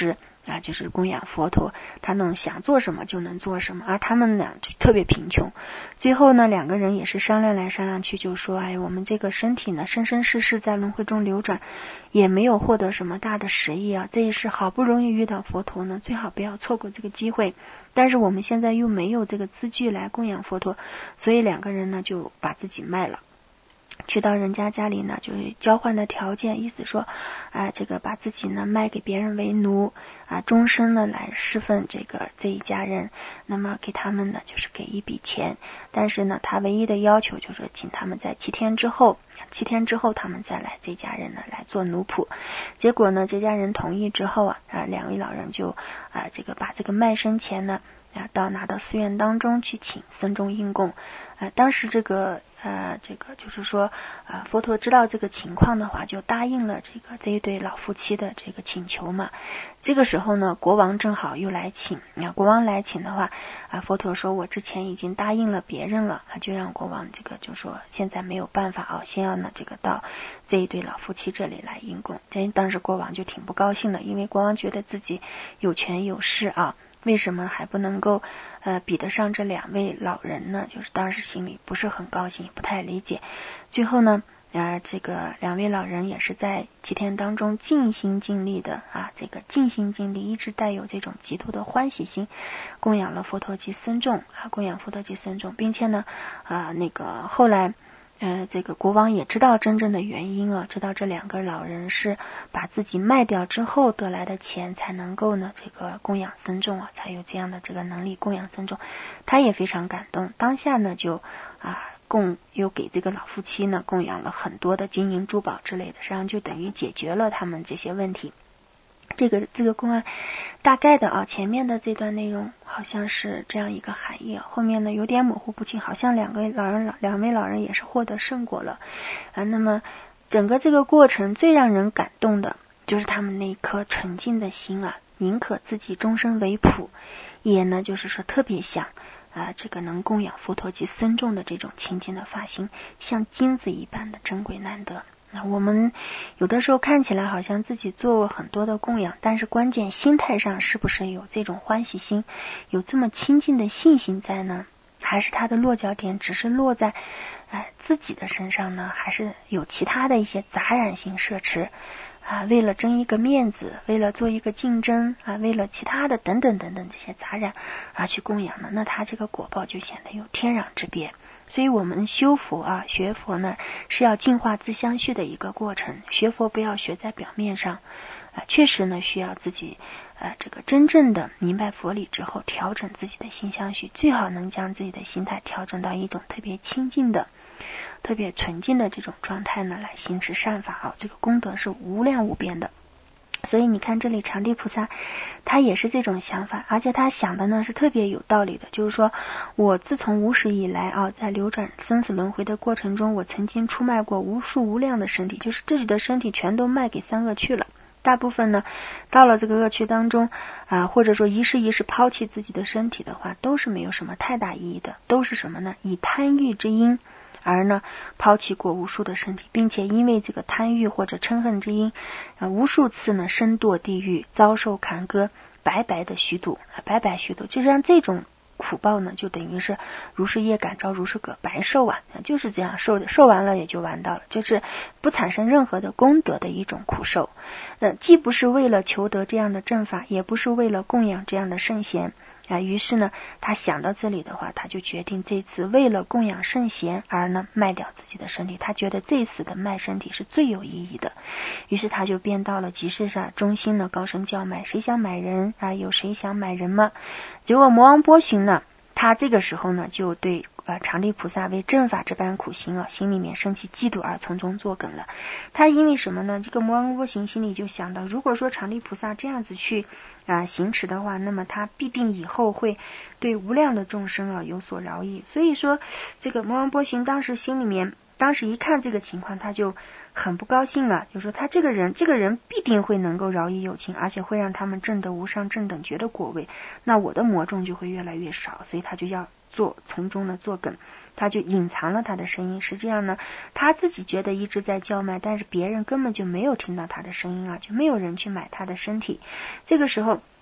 Speaker 1: 啊，就是供养佛陀，他能想做什么就能做什么，而他们俩就特别贫穷。最后呢，两个人也是商量来商量去，就说，哎，我们这个身体呢，生生世世在轮回中流转，也没有获得什么大的实益啊，这一世好不容易遇到佛陀呢，最好不要错过这个机会。但是我们现在又没有这个资具来供养佛陀，所以两个人呢就把自己卖了。去到人家家里呢，就是交换的条件，意思说，啊，这个把自己呢卖给别人为奴，啊，终身呢来侍奉这个这一家人，那么给他们呢就是给一笔钱，但是呢，他唯一的要求就是请他们在七天之后，七天之后他们再来这家人呢来做奴仆。结果呢，这家人同意之后啊，啊，两位老人就啊这个把这个卖身钱呢啊到拿到寺院当中去请僧众应供，啊，当时这个。呃，这个就是说，呃，佛陀知道这个情况的话，就答应了这个这一对老夫妻的这个请求嘛。这个时候呢，国王正好又来请，那国王来请的话，啊，佛陀说我之前已经答应了别人了，啊，就让国王这个就说现在没有办法啊，先要呢这个到这一对老夫妻这里来应供。这当时国王就挺不高兴的，因为国王觉得自己有权有势啊。为什么还不能够呃比得上这两位老人呢？就是当时心里不是很高兴，不太理解。最后呢，呃，这个两位老人也是在七天当中尽心尽力的啊，这个尽心尽力，一直带有这种极度的欢喜心，供养了佛陀及僧众啊，供养佛陀及僧众，并且呢，啊，那个后来。呃，这个国王也知道真正的原因啊，知道这两个老人是把自己卖掉之后得来的钱才能够呢这个供养僧众啊，才有这样的这个能力供养僧众，他也非常感动，当下呢就啊供又给这个老夫妻呢供养了很多的金银珠宝之类的，实际上就等于解决了他们这些问题。这个这个公案大概的啊，前面的这段内容好像是这样一个含义，后面呢有点模糊不清，好像两个老人两位老人也是获得圣果了啊。那么整个这个过程最让人感动的就是他们那一颗纯净的心啊，宁可自己终身为仆，也呢就是说特别想啊这个能供养佛陀及僧众的这种清净的发心，像金子一般的珍贵难得。我们有的时候看起来好像自己做很多的供养，但是关键心态上是不是有这种欢喜心，有这么亲近的信心在呢？还是它的落脚点只是落在呃自己的身上呢？还是有其他的一些杂染性摄持啊？为了争一个面子，为了做一个竞争啊，为了其他的等等等等这些杂染而去供养呢？那它这个果报就显得有天壤之别。所以我们修佛啊，学佛呢是要净化自相续的一个过程。学佛不要学在表面上，啊，确实呢需要自己，呃，这个真正的明白佛理之后，调整自己的心相续，最好能将自己的心态调整到一种特别清净的、特别纯净的这种状态呢，来行持善法啊，这个功德是无量无边的。所以你看这里长地菩萨他也是这种想法，而且他想的呢是特别有道理的，就是说我自从无始以来啊，在流转生死轮回的过程中，我曾经出卖过无数无量的身体，就是自己的身体全都卖给三恶趣了，大部分呢到了这个恶趣当中啊，或者说一世一世抛弃自己的身体的话，都是没有什么太大意义的，都是什么呢？以贪欲之因而呢抛弃过无数的身体，并且因为这个贪欲或者嗔恨之因，呃，无数次呢身堕地狱，遭受坎坷，白白的虚度，白白虚度，就像这种苦报呢，就等于是如是业感召如是果，白受啊，就是这样受的，受完了也就完到了，就是不产生任何的功德的一种苦受。呃，既不是为了求得这样的正法，也不是为了供养这样的圣贤。啊，于是呢，他想到这里的话，他就决定这次为了供养圣贤而呢卖掉自己的身体。他觉得这次的卖身体是最有意义的，于是他就便到了集市上，衷心的高声叫卖：谁想买人啊？有谁想买人吗？结果魔王波旬呢，他这个时候呢就对呃长地菩萨为正法这般苦行啊，心里面生起嫉妒而从中作梗了。他因为什么呢？这个魔王波旬心里就想到，如果说长地菩萨这样子去啊，行持的话，那么他必定以后会对无量的众生啊有所饶益。所以说，这个魔王波旬当时心里面，当时一看这个情况，他就很不高兴了，就说他这个人，这个人必定会能够饶益有情，而且会让他们证得无上正等觉的果位，那我的魔众就会越来越少，所以他就要做从中的作梗。他就隐藏了他的声音，实际上呢他自己觉得一直在叫卖，但是别人根本就没有听到他的声音啊，就没有人去买他的身体。这个时候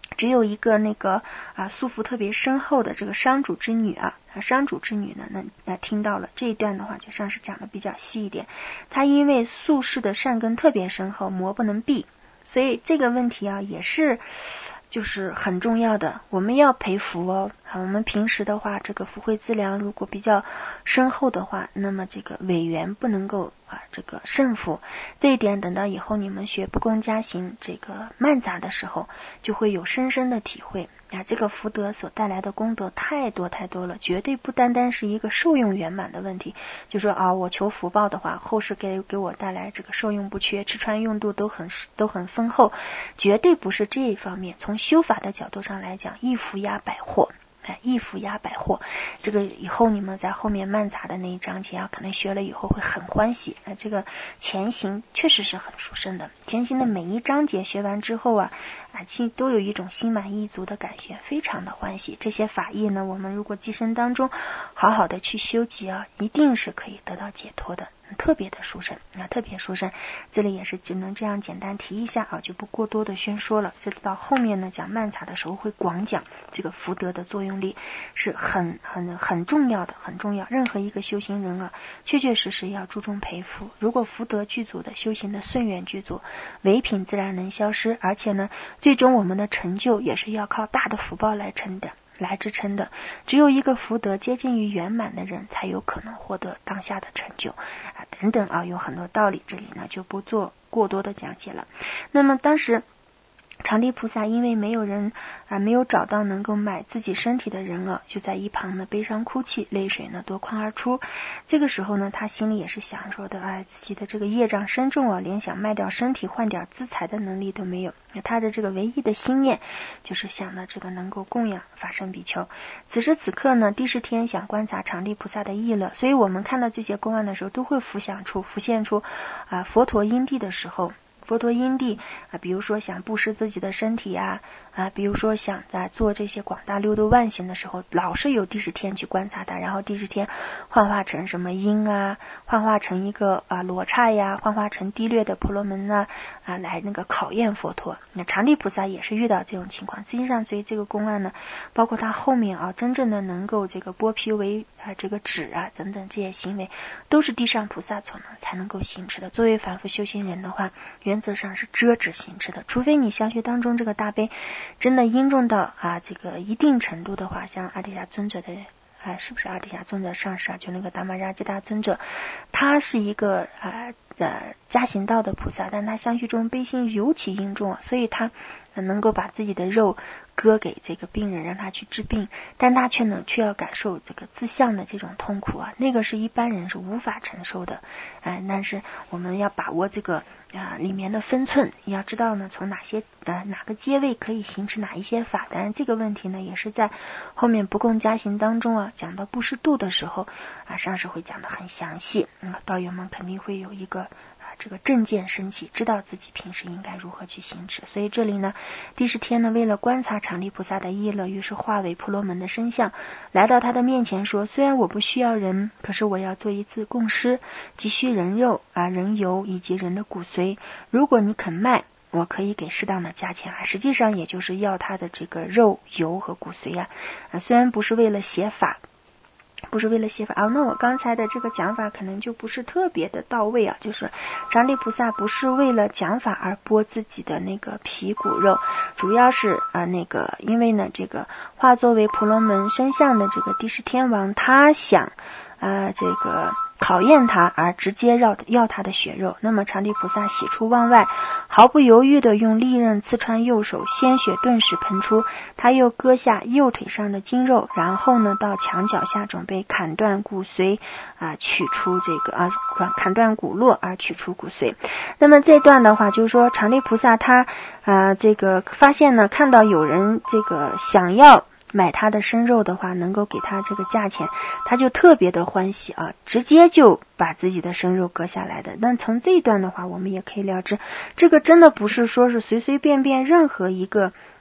Speaker 1: 只有一个那个啊素服特别深厚的这个商主之女啊，商主之女呢，那那听到了这一段的话，就上是讲的比较细一点。她因为素世的善根特别深厚，魔不能避，所以这个问题啊也是就是很重要的，我们要培福哦。啊，我们平时的话，这个福慧资粮如果比较深厚的话，那么这个尾缘不能够啊这个胜负。这一点等到以后你们学不共加行这个曼杂的时候，就会有深深的体会。啊，这个福德所带来的功德太多太多了，绝对不单单是一个受用圆满的问题。就说啊，我求福报的话，后世给给我带来这个受用不缺，吃穿用度都很都很丰厚，绝对不是这一方面。从修法的角度上来讲，一福压百祸。哎，一福压百祸，这个以后你们在后面曼杂的那一章节啊，可能学了以后会很欢喜。哎，这个前行确实是很殊胜的，前行的每一章节学完之后啊，啊，其都有一种心满意足的感觉，非常的欢喜。这些法义呢，我们如果今生当中好好的去修集啊，一定是可以得到解脱的。特别的殊胜啊，特别殊胜。这里也是只能这样简单提一下啊，就不过多的宣说了。这到后面呢讲曼杂的时候会广讲这个福德的作用力是很很很重要的，很重要。任何一个修行人啊，确确实实要注重培福。如果福德具足的修行的顺缘具足，唯品自然能消失，而且呢，最终我们的成就也是要靠大的福报来成的。来支撑的，只有一个福德接近于圆满的人，才有可能获得当下的成就啊，等等啊，有很多道理，这里呢就不做过多的讲解了。那么当时长地菩萨因为没有人啊，没有找到能够买自己身体的人啊，就在一旁呢悲伤哭泣，泪水呢夺眶而出。这个时候呢，他心里也是想说的，哎，自己的这个业障深重啊，连想卖掉身体换点资财的能力都没有。他的这个唯一的心念就是想呢这个能够供养法身比丘。此时此刻呢，帝释天想观察长地菩萨的意乐，所以我们看到这些公案的时候，都会浮想出浮现出啊佛陀因地的时候。佛陀因地啊，比如说想布施自己的身体呀，啊，比如说想在做这些广大六度万行的时候，老是有帝释天去观察他，然后帝释天幻化成什么鹰啊，幻化成一个啊罗刹呀，幻化成低劣的婆罗门啊，啊来那个考验佛陀。那长地菩萨也是遇到这种情况，实际上所以这个公案呢，包括他后面啊真正的能够这个剥皮为啊这个纸啊等等这些行为，都是地上菩萨所能才能够行持的。作为凡夫修行人的话，原则上是遮止行持的，除非你相学当中这个大悲真的应重到啊这个一定程度的话，像阿底峡尊者的啊，是不是阿底峡尊者上师啊？就那个达摩扎基大尊者，他是一个啊呃加行道的菩萨，但他相续中悲心尤其应重啊，所以他能够把自己的肉割给这个病人，让他去治病，但他却呢却要感受这个自相的这种痛苦啊，那个是一般人是无法承受的，哎、呃，但是我们要把握这个啊、呃、里面的分寸，要知道呢从哪些呃哪个阶位可以行持哪一些法，当然这个问题呢也是在后面不共加行当中啊讲到布施度的时候啊上师会讲得很详细，嗯，道友们肯定会有一个这个正见升起，知道自己平时应该如何去行持。所以这里呢，帝释天呢为了观察长地菩萨的意乐，于是化为婆罗门的身相，来到他的面前说：虽然我不需要人，可是我要做一次供施，急需人肉啊、人油以及人的骨髓。如果你肯卖，我可以给适当的价钱啊。实际上也就是要他的这个肉、油和骨髓啊。啊，虽然不是为了写法。不是为了写法啊，那我刚才的这个讲法可能就不是特别的到位啊，就是长地菩萨不是为了讲法而剥自己的那个皮骨肉，主要是啊、呃、那个因为呢这个化作为婆罗门身相的这个帝释天王，他想啊、呃、这个考验他而直接要要他的血肉。那么长地菩萨喜出望外，毫不犹豫地用利刃刺穿右手，鲜血顿时喷出。他又割下右腿上的筋肉，然后呢到墙角下准备砍断骨髓啊、呃，取出这个啊砍断骨络而取出骨髓。那么这段的话就是说长地菩萨他啊、呃、这个发现呢，看到有人这个想要买他的生肉的话，能够给他这个价钱，他就特别的欢喜啊，直接就把自己的生肉割下来的。但从这一段的话，我们也可以了知，这个真的不是说是随随便便任何一个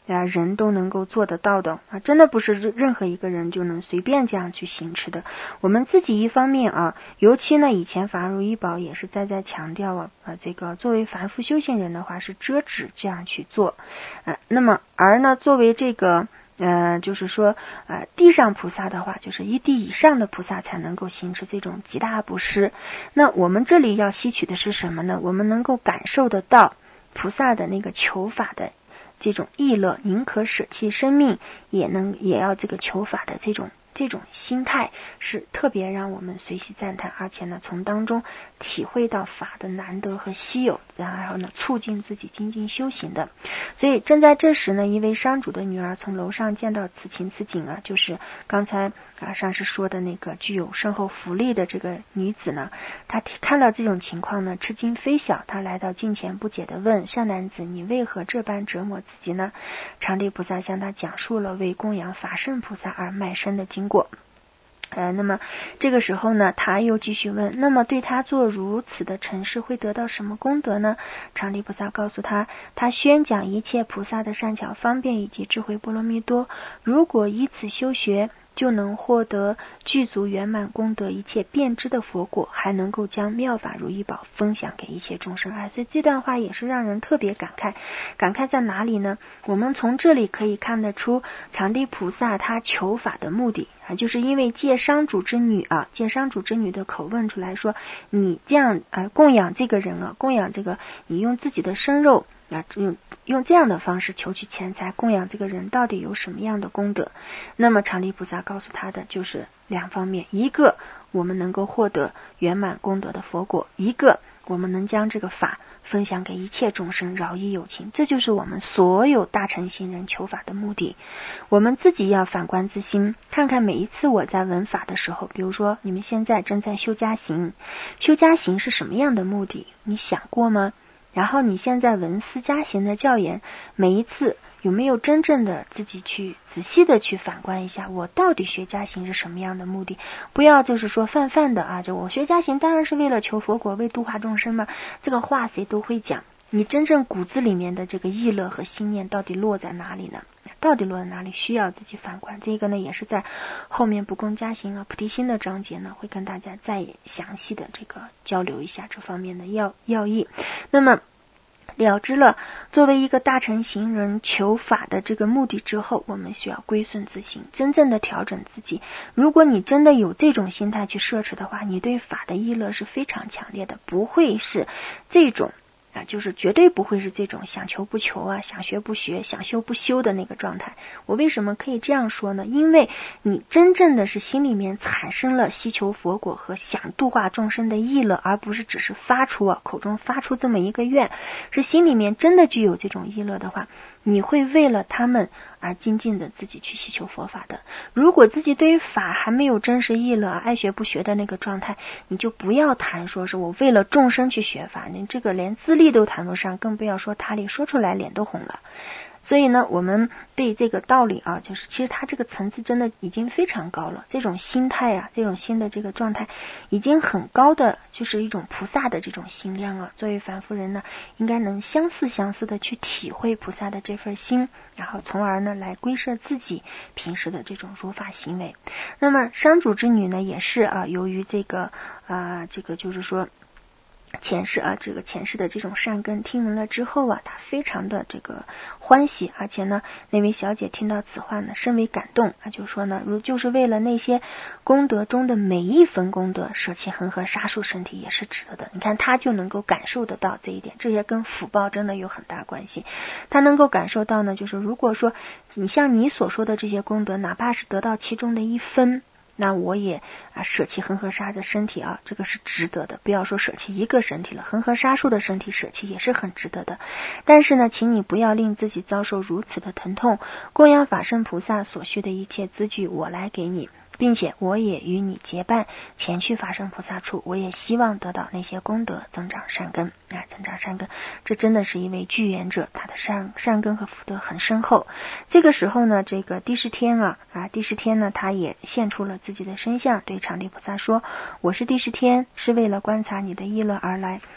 Speaker 1: 啊，人都能够做得到的啊，真的不是任何一个人就能随便这样去行持的。我们自己一方面啊，尤其呢，以前法如意宝也是在在强调啊，啊，这个作为凡夫修行人的话是遮止这样去做，啊，那么而呢，作为这个。呃，就是说，呃，地上菩萨的话，就是一地以上的菩萨才能够行持这种极大布施。那我们这里要吸取的是什么呢？我们能够感受得到菩萨的那个求法的这种意乐，宁可舍弃生命，也能也要这个求法的这种这种心态，是特别让我们随喜赞叹，而且呢，从当中体会到法的难得和稀有，然后呢，促进自己精进修行的。所以正在这时呢，一位商主的女儿从楼上见到此情此景啊，就是刚才啊上师说的那个具有深厚福利的这个女子呢，她看到这种情况呢，吃惊非小，她来到近前不解地问：善男子，你为何这般折磨自己呢？常地菩萨向她讲述了为供养法身菩萨而卖身的经过。呃，那么这个时候呢，他又继续问，那么对他做如此的陈示会得到什么功德呢？常地菩萨告诉他，他宣讲一切菩萨的善巧方便以及智慧波罗蜜多，如果依此修学，就能获得具足圆满功德一切遍知的佛果，还能够将妙法如意宝分享给一切众生。哎，所以这段话也是让人特别感慨。感慨在哪里呢？我们从这里可以看得出，常地菩萨他求法的目的啊，就是因为借商主之女啊，借商主之女的口问出来说，你这样啊供养这个人啊，供养这个，你用自己的生肉。啊，用用这样的方式求取钱财供养这个人到底有什么样的功德？那么常地菩萨告诉他的就是两方面，一个我们能够获得圆满功德的佛果，一个我们能将这个法分享给一切众生，饶益有情。这就是我们所有大乘行人求法的目的。我们自己要反观自心，看看每一次我在闻法的时候，比如说你们现在正在修加行，修加行是什么样的目的？你想过吗？然后你现在闻思加行的教言，每一次有没有真正的自己去仔细的去反观一下，我到底学加行是什么样的目的？不要就是说泛泛的啊，就我学加行当然是为了求佛果，为度化众生嘛，这个话谁都会讲。你真正骨子里面的这个意乐和心念到底落在哪里呢？到底落在哪里？需要自己反观。这个呢，也是在后面不共加行啊、菩提心的章节呢，会跟大家再详细的这个交流一下这方面的要要义。那么了知了作为一个大乘行人求法的这个目的之后，我们需要归顺自心，真正的调整自己。如果你真的有这种心态去摄持的话，你对法的意乐是非常强烈的，不会是这种啊，就是绝对不会是这种想求不求啊，想学不学，想修不修的那个状态。我为什么可以这样说呢？因为你真正的是心里面产生了希求佛果和想度化众生的意乐，而不是只是发出啊，口中发出这么一个愿，是心里面真的具有这种意乐的话，你会为了他们而精进的自己去希求佛法的。如果自己对于法还没有真实意乐，爱学不学的那个状态，你就不要谈说是我为了众生去学法，你这个连资历都谈不上，更不要说他里说出来脸都红了。所以呢，我们对这个道理啊，就是其实它这个层次真的已经非常高了，这种心态啊，这种心的这个状态已经很高的，就是一种菩萨的这种心量啊。作为凡夫人呢，应该能相似相似的去体会菩萨的这份心，然后从而呢来归摄自己平时的这种如法行为。那么商主之女呢，也是啊，由于这个啊，这个就是说前世啊，这个前世的这种善根听闻了之后啊，他非常的这个欢喜，而且呢，那位小姐听到此话呢，深为感动啊，就说呢，如就是为了那些功德中的每一分功德，舍弃恒河沙数身体也是值得的。你看，他就能够感受得到这一点，这些跟福报真的有很大关系。他能够感受到呢，就是如果说你像你所说的这些功德，哪怕是得到其中的一分，那我也啊舍弃恒河沙的身体啊，这个是值得的。不要说舍弃一个身体了，恒河沙数的身体舍弃也是很值得的。但是呢，请你不要令自己遭受如此的疼痛。供养法身菩萨所需的一切资具，我来给你，并且我也与你结伴前去法身菩萨处，我也希望得到那些功德，增长善根啊，增长善根。这真的是一位具缘者，他的善善根和福德很深厚。这个时候呢，这个帝释天啊啊，帝释天呢，他也现出了自己的身相，对常地菩萨说：“我是帝释天，是为了观察你的意乐而来。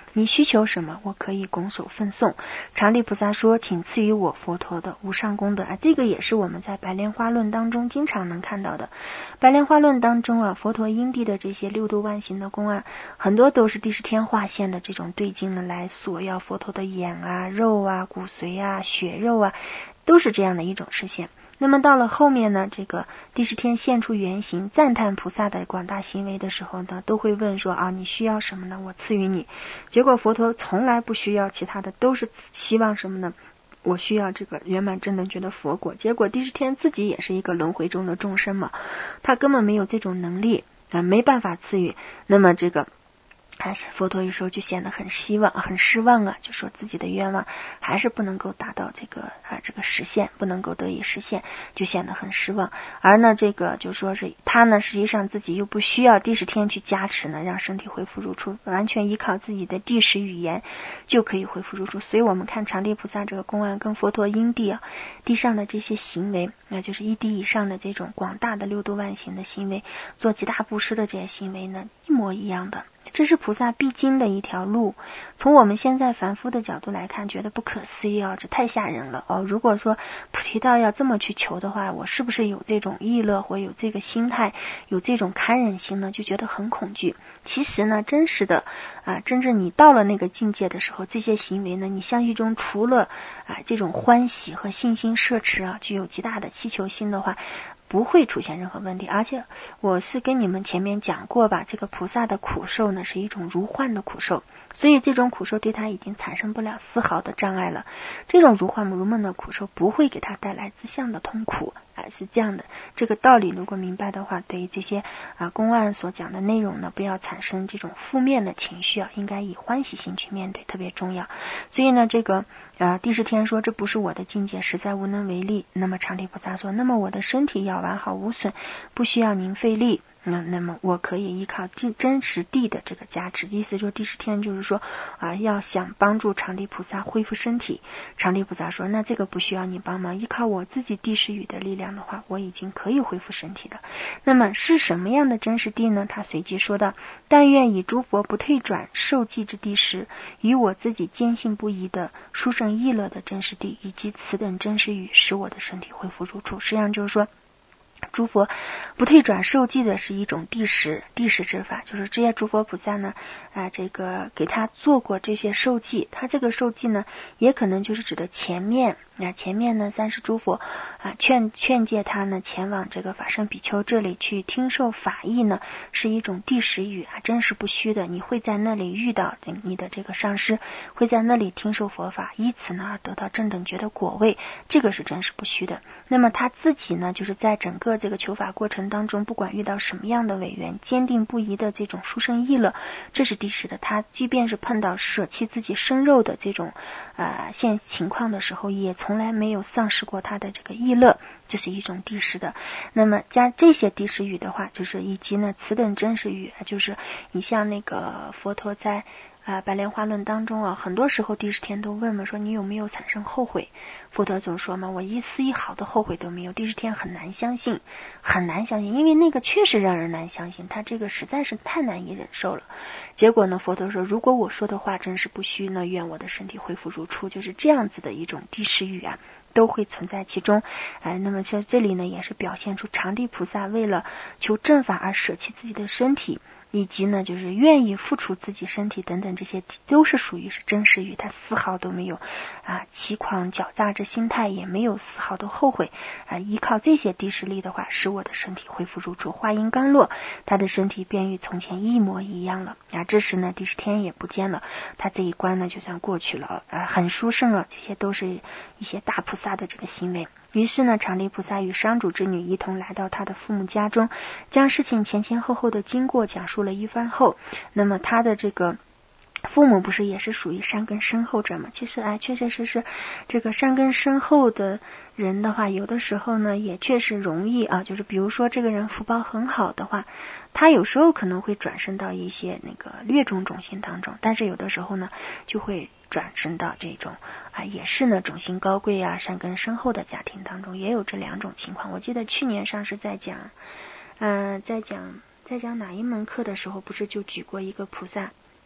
Speaker 1: 你需求什么，我可以拱手奉送。常利菩萨说，请赐予我佛陀的无上功德啊，这个也是我们在白莲花论当中经常能看到的。白莲花论当中啊，佛陀因地的这些六度万行的公案，很多都是帝释天化现的这种对境呢来索要佛陀的眼啊、肉啊、骨髓啊、血肉啊，都是这样的一种实现。那么到了后面呢，这个帝释天现出原形，赞叹菩萨的广大行为的时候呢，都会问说啊，你需要什么呢？我赐予你。结果佛陀从来不需要其他的，都是希望什么呢？我需要这个圆满正等觉的佛果。结果帝释天自己也是一个轮回中的众生嘛，他根本没有这种能力啊，没办法赐予。那么这个还是佛陀有时候就显得很希望很失望啊，就说自己的愿望还是不能够达到这个啊这个实现，不能够得以实现，就显得很失望。而呢这个就说是他呢实际上自己又不需要帝释天去加持呢，让身体恢复如初，完全依靠自己的地识语言就可以恢复如初。所以我们看常利菩萨这个公案跟佛陀因地啊地上的这些行为，那就是一地以上的这种广大的六度万行的行为，做极大布施的这些行为呢一模一样的。这是菩萨必经的一条路，从我们现在凡夫的角度来看，觉得不可思议啊，这太吓人了哦。如果说菩提道要这么去求的话，我是不是有这种意乐或有这个心态，有这种堪忍心呢？就觉得很恐惧。其实呢，真实的啊，真正你到了那个境界的时候，这些行为呢，你相续中除了啊这种欢喜和信心摄持啊，具有极大的祈求心的话，不会出现任何问题。而且我是跟你们前面讲过吧，这个菩萨的苦受呢是一种如幻的苦受，所以这种苦受对他已经产生不了丝毫的障碍了。这种如幻如梦的苦受不会给他带来自相的痛苦啊，是这样的。这个道理如果明白的话，对于这些啊公案所讲的内容呢，不要产生这种负面的情绪啊，应该以欢喜心去面对，特别重要。所以呢，这个啊帝释天说这不是我的境界，实在无能为力。那么常利菩萨说，那么我的身体要完好无损，不需要您费力。嗯，那么我可以依靠真实地的这个加持，意思说帝释天就是说啊，要想帮助常利菩萨恢复身体。常利菩萨说，那这个不需要你帮忙，依靠我自己地识语的力量的话，我已经可以恢复身体了。那么是什么样的真实地呢？他随即说道，但愿以诸佛不退转受记之地识，与我自己坚信不疑的殊胜意乐的真实地，以及此等真实语，使我的身体恢复如初。实际上就是说，诸佛不退转受记的是一种地识，地识之法，就是这些诸佛菩萨呢，啊，这个给他做过这些受记，他这个受记呢，也可能就是指的前面，那前面呢，三世诸佛啊劝劝诫他呢，前往这个法身比丘这里去听受法义呢，是一种地识语啊，真实不虚的，你会在那里遇到你的这个上师，会在那里听受佛法，以此呢得到正等觉的果位，这个是真实不虚的。那么他自己呢，就是在整个这个求法过程当中，不管遇到什么样的委员，坚定不移的这种殊胜意乐，这是地识的。他即便是碰到舍弃自己身肉的这种呃现情况的时候，也从来没有丧失过他的这个意乐，这是一种地识的。那么加这些地识语的话，就是以及呢此等真实语，就是你像那个佛陀在啊，白莲花论当中啊，很多时候帝释天都问嘛，说你有没有产生后悔？佛陀总说嘛，我一丝一毫的后悔都没有。帝释天很难相信，很难相信，因为那个确实让人难相信，他这个实在是太难以忍受了。结果呢，佛陀说，如果我说的话真是不虚呢，愿我的身体恢复如初，就是这样子的一种地识语啊，都会存在其中。哎、呃，那么在这里呢，也是表现出常地菩萨为了求正法而舍弃自己的身体，以及呢就是愿意付出自己身体等等，这些都是属于是真实语，他丝毫都没有啊欺狂狡诈之心态，也没有丝毫的后悔啊。依靠这些地识力的话，使我的身体恢复如初。话音刚落，他的身体便与从前一模一样了啊。这时呢，帝释天也不见了，他这一关呢就算过去了啊，很殊胜了。这些都是一些大菩萨的这个行为。于是呢，常利菩萨与商主之女一同来到他的父母家中，将事情前前后后的经过讲述了一番后，那么他的这个父母不是也是属于善根深厚者嘛？其实哎，确确实实这个善根深厚的人的话，有的时候呢也确实容易啊，就是比如说这个人福报很好的话，他有时候可能会转生到一些那个劣种种姓当中，但是有的时候呢就会转生到这种啊，也是呢种姓高贵啊、善根深厚的家庭当中，也有这两种情况。我记得去年上是在讲，嗯、呃，在讲在讲哪一门课的时候，不是就举过一个菩萨，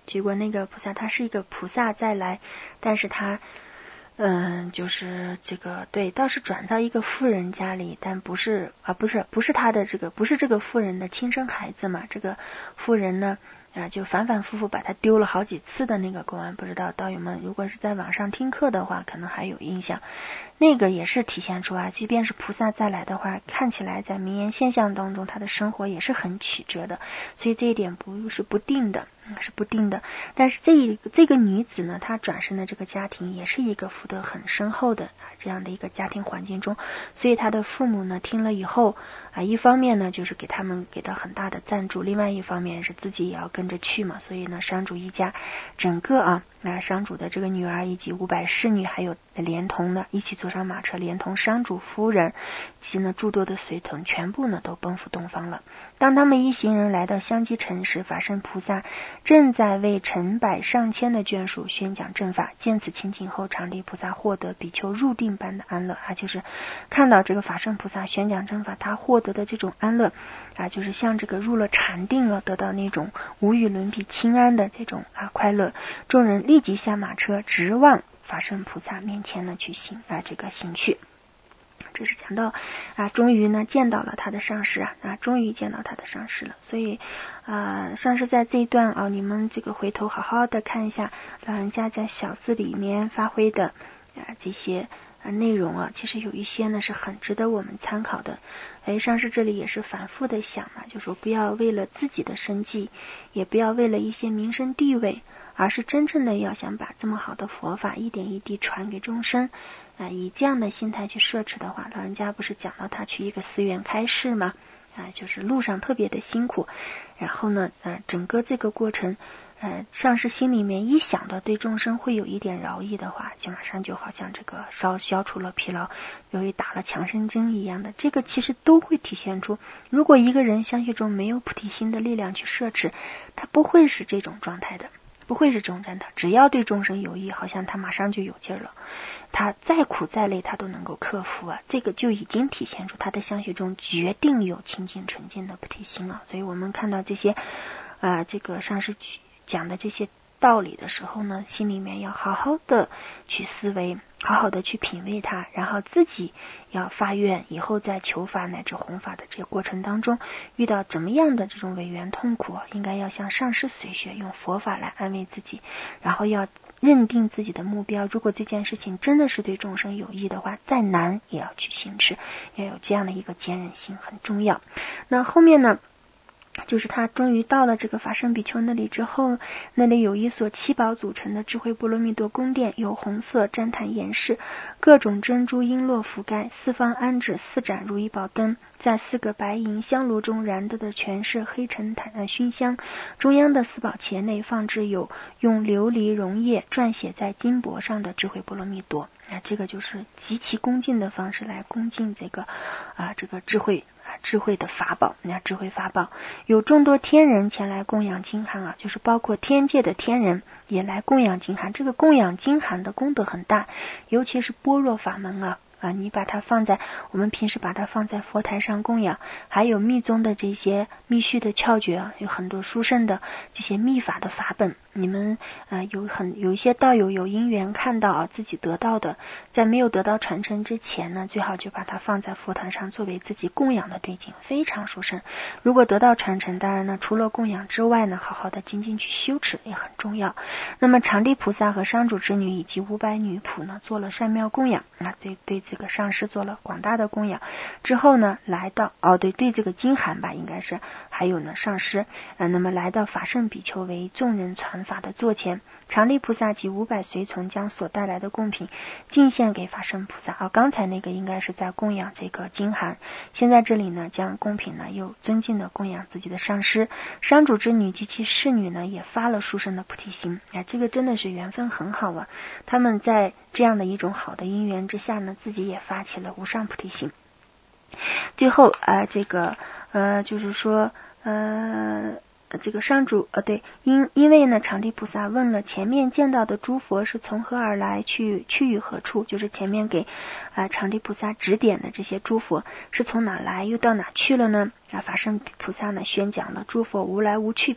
Speaker 1: 结果那个菩萨他是一个菩萨再来，但是他嗯，就是这个对，倒是转到一个富人家里，但不是啊，不是不是他的这个不是这个富人的亲生孩子嘛。这个富人呢啊，就反反复复把他丢了好几次的那个公案，不知道道友们如果是在网上听课的话，可能还有印象。那个也是体现出啊，即便是菩萨再来的话，看起来在名言现象当中，他的生活也是很曲折的，所以这一点不是不定的。是不定的，但是这一这个女子呢，她转身的这个家庭也是一个福德很深厚的啊这样的一个家庭环境中，所以她的父母呢听了以后啊，一方面呢就是给他们给到很大的赞助，另外一方面是自己也要跟着去嘛，所以呢商主一家整个啊那商主的这个女儿以及五百侍女还有连同的一起坐上马车，连同商主夫人及呢诸多的随从全部呢都奔赴东方了。当他们一行人来到香积城时，法身菩萨正在为成百上千的眷属宣讲正法，见此情景后，场地菩萨获得比丘入定般的安乐啊，就是看到这个法身菩萨宣讲正法，他获得的这种安乐啊，就是像这个入了禅定了，得到那种无与伦比清安的这种啊快乐。众人立即下马车，直往法身菩萨面前呢去行啊这个行去。这是讲到啊，终于呢见到了他的上师啊，啊，终于见到他的上师了。所以啊，上师在这一段啊，你们这个回头好好的看一下，老人家在小字里面发挥的啊这些啊内容啊，其实有一些呢是很值得我们参考的。哎，上师这里也是反复的想嘛，就说不要为了自己的生计，也不要为了一些名声地位，而是真正的要想把这么好的佛法一点一滴传给众生。啊，以这样的心态去摄持的话，老人家不是讲到他去一个寺院开示吗？啊，就是路上特别的辛苦，然后呢，呃，整个这个过程，呃，上师心里面一想到对众生会有一点饶益的话，就马上就好像这个消消除了疲劳，由于打了强身针一样的，这个其实都会体现出，如果一个人相续中没有菩提心的力量去摄持，他不会是这种状态的。不会是中正的，只要对众生有益，好像他马上就有劲儿了，他再苦再累他都能够克服啊，这个就已经体现出他的相续中决定有清净纯净的菩提心了。所以我们看到这些啊、呃，这个上师讲的这些道理的时候呢，心里面要好好的去思维，好好的去品味它，然后自己要发愿，以后在求法乃至弘法的这个过程当中，遇到怎么样的这种违缘痛苦，应该要向上师随学，用佛法来安慰自己，然后要认定自己的目标，如果这件事情真的是对众生有益的话，再难也要去行持，要有这样的一个坚韧性，很重要。那后面呢，就是他终于到了这个法身比丘那里之后，那里有一所七宝组成的智慧波罗蜜多宫殿，有红色旃檀岩饰，各种珍珠璎珞覆盖，四方安置四盏如意宝灯，在四个白银香炉中燃得的全是黑沉檀熏香。中央的四宝茄内放置有用琉璃溶液撰写在金箔上的智慧波罗蜜多啊，这个就是极其恭敬的方式来恭敬这个啊这个智慧智慧的法宝，那智慧法宝，有众多天人前来供养金函啊，就是包括天界的天人也来供养金函。这个供养金函的功德很大，尤其是般若法门啊啊，你把它放在我们平时把它放在佛台上供养，还有密宗的这些密续的窍诀啊，有很多殊胜的这些密法的法本，你们呃有很有一些道友有因缘看到啊自己得到的，在没有得到传承之前呢，最好就把它放在佛坛上作为自己供养的对境，非常殊胜。如果得到传承，当然呢除了供养之外呢，好好的精进去修持也很重要。那么场地菩萨和商主之女以及五百女仆呢，做了善妙供养啊，对对这个上师做了广大的供养之后呢，来到哦对对这个金函吧，应该是还有呢上师呃那么来到法圣比丘为众人传法的座前，场地菩萨及五百随从将所带来的贡品进献给法圣菩萨。哦，刚才那个应该是在供养这个金函，现在这里呢将贡品呢又尊敬的供养自己的上师。商主之女及其侍女呢也发了殊胜的菩提心，哎，这个真的是缘分很好啊，他们在这样的一种好的因缘之下呢，自己也发起了无上菩提心。最后啊、呃，这个呃就是说呃这个上主呃对，因因为呢场地菩萨问了前面见到的诸佛是从何而来，去去于何处，就是前面给啊、呃、场地菩萨指点的这些诸佛是从哪来又到哪去了呢？啊，法身菩萨呢宣讲了诸佛无来无去品啊，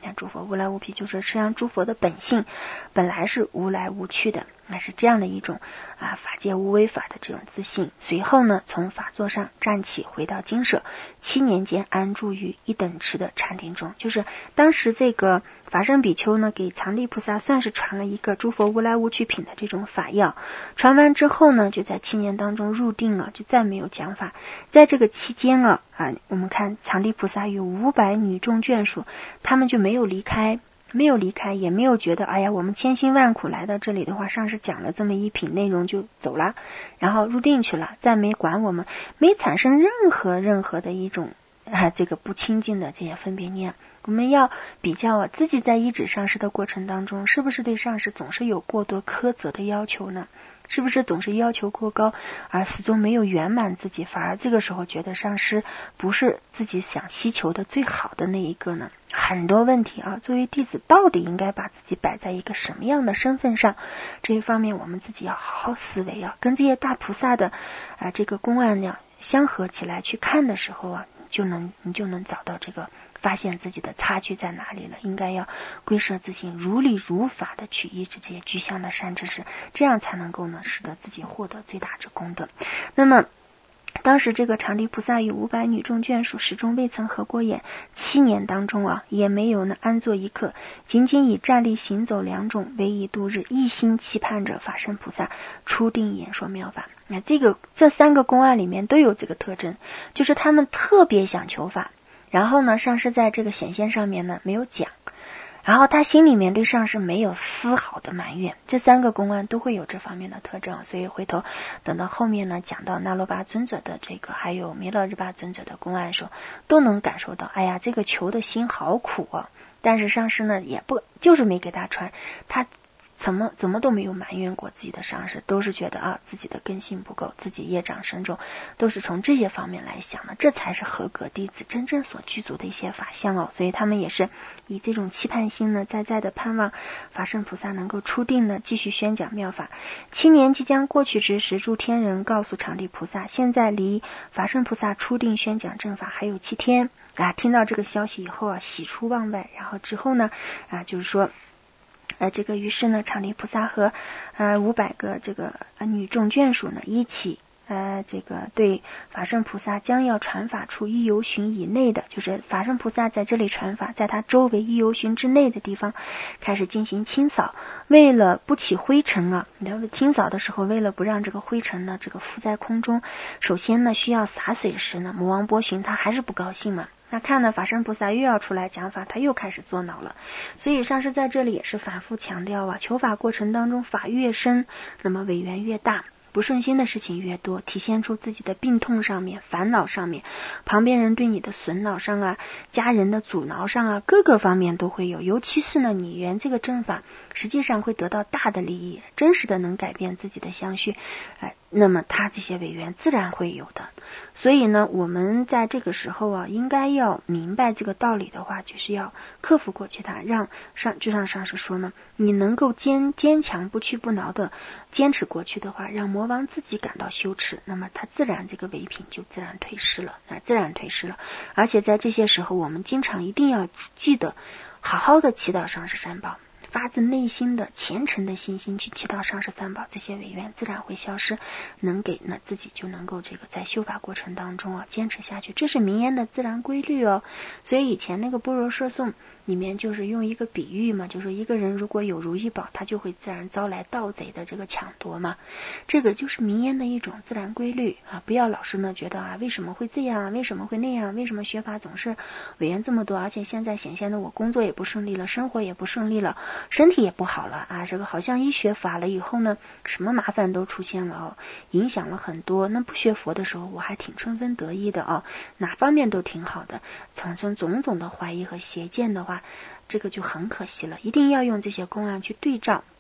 Speaker 1: 看诸佛无来无彼，就是实际上诸佛的本性本来是无来无去的，那是这样的一种啊法界无为法的这种自信。随后呢，从法座上站起，回到精舍，七年间安住于一等持的禅定中。就是当时这个法身比丘呢，给藏地菩萨算是传了一个诸佛无来无去品的这种法要，传完之后呢，就在七年当中入定了，就再没有讲法。在这个期间啊啊，我们看藏地菩萨与五百女众眷属，他们就没有离开。没有离开，也没有觉得哎呀我们千辛万苦来到这里的话，上师讲了这么一品内容就走了，然后入定去了，再没管我们，没产生任何任何的一种啊这个不清净的这些分别念。我们要比较啊自己在依止上师的过程当中，是不是对上师总是有过多苛责的要求呢？是不是总是要求过高，而始终没有圆满自己，反而这个时候觉得上师不是自己想希求的最好的那一个呢？很多问题啊，作为弟子到底应该把自己摆在一个什么样的身份上，这一方面我们自己要好好思维啊，跟这些大菩萨的啊这个公案呢相合起来去看的时候啊，你就能你就能找到这个发现自己的差距在哪里了，应该要归舍自性，如理如法的去依止这些具象的善知识，这样才能够呢使得自己获得最大之功德。那么当时这个长地菩萨与五百女众眷属始终未曾合过眼，七年当中啊也没有呢安坐一刻，仅仅以站立行走两种为以度日，一心期盼着法身菩萨出定演说妙法。那这个这三个公案里面都有这个特征，就是他们特别想求法，然后呢上师在这个显现上面呢没有讲，然后他心里面对上师没有丝毫的埋怨，这三个公案都会有这方面的特征。所以回头等到后面呢讲到那罗巴尊者的这个还有弥勒日巴尊者的公案的时候，都能感受到哎呀这个求的心好苦啊，但是上师呢也不就是没给他传，他怎么怎么都没有埋怨过自己的上师，都是觉得啊自己的根性不够，自己业障深重，都是从这些方面来想的，这才是合格弟子真正所具足的一些法相哦。所以他们也是以这种期盼心呢，在在的盼望法身菩萨能够出定呢，继续宣讲妙法。七年即将过去之时，诸天人告诉场地菩萨，现在离法身菩萨出定宣讲正法还有七天啊。听到这个消息以后啊，喜出望外，然后之后呢啊就是说呃，这个于是呢，场地菩萨和呃五百个这个、呃、女众眷属呢一起呃这个对法身菩萨将要传法处一由旬以内的，就是法身菩萨在这里传法，在他周围一由旬之内的地方开始进行清扫。为了不起灰尘啊，你知道清扫的时候，为了不让这个灰尘呢这个浮在空中，首先呢需要洒水时呢，魔王波旬他还是不高兴嘛。那看呢法身菩萨又要出来讲法，他又开始作恼了。所以上师在这里也是反复强调啊，求法过程当中法越深，那么违缘越大，不顺心的事情越多，体现出自己的病痛上面、烦恼上面，旁边人对你的损恼上啊，家人的阻挠上啊，各个方面都会有。尤其是呢你圆这个正法，实际上会得到大的利益，真实的能改变自己的相续，哎、呃，那么他这些违缘自然会有的。所以呢我们在这个时候啊，应该要明白这个道理的话，就是要克服过去它，让上就像上师说呢，你能够坚坚强不屈不挠的坚持过去的话，让魔王自己感到羞耻，那么他自然这个唯品就自然退失了啊，自然退失了。而且在这些时候，我们经常一定要记得好好的祈祷上师三宝，发自内心的虔诚的信心去祈祷上师三宝，这些违缘自然会消失，能给那自己就能够这个在修法过程当中啊坚持下去，这是名言的自然规律哦。所以以前那个般若摄颂里面就是用一个比喻嘛，就是一个人如果有如意宝，他就会自然招来盗贼的这个抢夺嘛，这个就是名言的一种自然规律啊！不要老是呢觉得啊为什么会这样，为什么会那样，为什么学法总是违缘这么多，而且现在显现的我工作也不顺利了，生活也不顺利了，身体也不好了啊！这个好像一学法了以后呢，什么麻烦都出现了哦，影响了很多。那不学佛的时候，我还挺春风得意的哦，哪方面都挺好的，产生种种的怀疑和邪见的话，这个就很可惜了。一定要用这些公案去对照，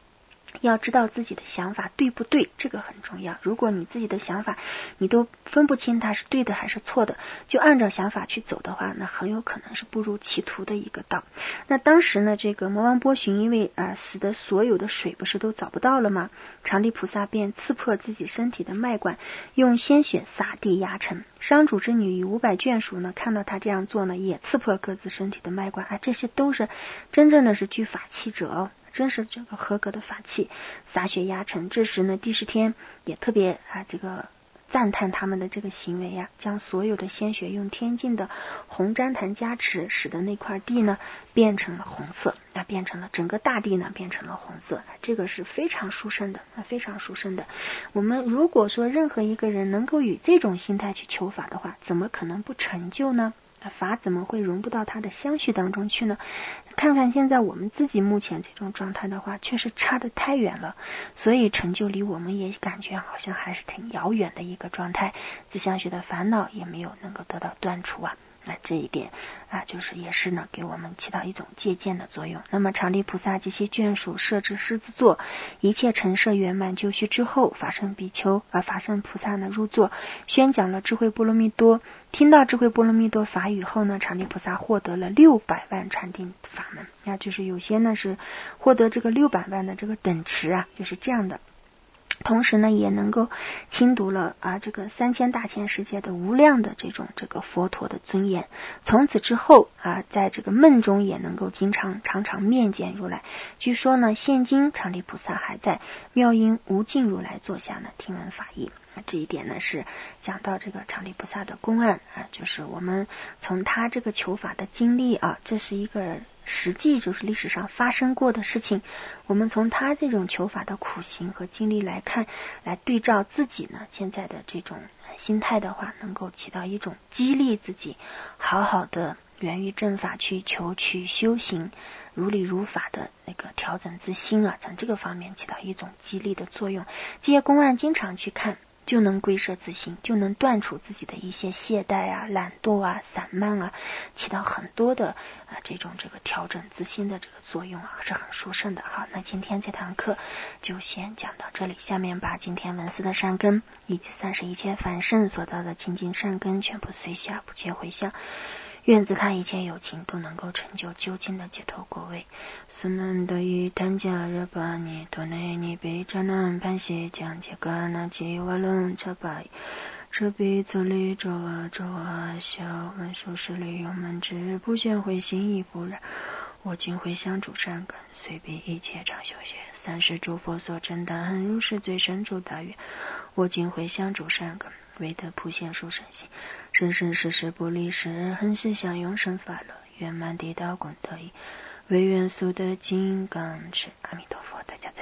Speaker 1: 要知道自己的想法对不对，这个很重要。如果你自己的想法你都分不清它是对的还是错的，就按照想法去走的话，那很有可能是不入歧途的一个道。那当时呢，这个魔王波旬因为啊、呃、死的所有的水不是都找不到了吗？长利菩萨便刺破自己身体的脉管，用鲜血洒地压沉。商主之女与五百眷属呢，看到他这样做呢，也刺破各自身体的脉管啊，这些都是真正的是具法器者哦。真是这个合格的法器，洒血压沉。这时呢，帝释天也特别啊，这个赞叹他们的这个行为呀、啊，将所有的鲜血用天境的红旃檀加持，使得那块地呢变成了红色，那变成了整个大地呢变成了红色，这个是非常殊胜的，非常殊胜的。我们如果说任何一个人能够以这种心态去求法的话，怎么可能不成就呢？法怎么会融不到他的相续当中去呢？看看现在我们自己目前这种状态的话，确实差得太远了，所以成就离我们也感觉好像还是挺遥远的一个状态，自相续的烦恼也没有能够得到断除啊。那这一点啊，就是也是呢，给我们起到一种借鉴的作用。那么长利菩萨这些眷属设置狮子座，一切陈设圆满就绪之后，法身比丘啊，法身菩萨呢入座，宣讲了智慧波罗蜜多。听到智慧波罗蜜多法语后呢，长利菩萨获得了六百万禅定法门。那就是有些呢是获得这个六百万的这个等持啊，就是这样的。同时呢，也能够亲读了啊这个三千大千世界的无量的这种这个佛陀的尊严。从此之后啊，在这个梦中也能够经常常常面见如来。据说呢，现今长利菩萨还在妙音无尽如来座下呢听闻法义。这一点呢是讲到这个长利菩萨的公案啊，就是我们从他这个求法的经历啊，这是一个实际就是历史上发生过的事情，我们从他这种求法的苦行和经历来看，来对照自己呢现在的这种心态的话，能够起到一种激励自己好好的源于正法去求取修行，如理如法的那个调整自心啊，从这个方面起到一种激励的作用。这些公案经常去看，就能归摄自心，就能断除自己的一些懈怠啊、懒惰啊、散漫啊，起到很多的啊这种这个调整自心的这个作用啊，是很殊胜的。好，那今天这堂课就先讲到这里，下面把今天文思的善根以及三十一切凡圣所造的清净善根全部随下不切回向。愿自他一切有情都能够成就究竟的解脱果位。苏南德于檀迦热巴尼多内尼比扎南潘西将杰嘎那吉瓦伦查巴这比作利周啊周啊小文殊师利用门之不见回心亦不然。我今回向主善根，随彼一切常修学，三世诸佛所真当如是最深诸大愿。我今回向主善根，为得普现殊胜行，生生世世不离世，恒世享永生法乐，圆满地道功德意，唯愿速得金刚持。阿弥陀佛，大家。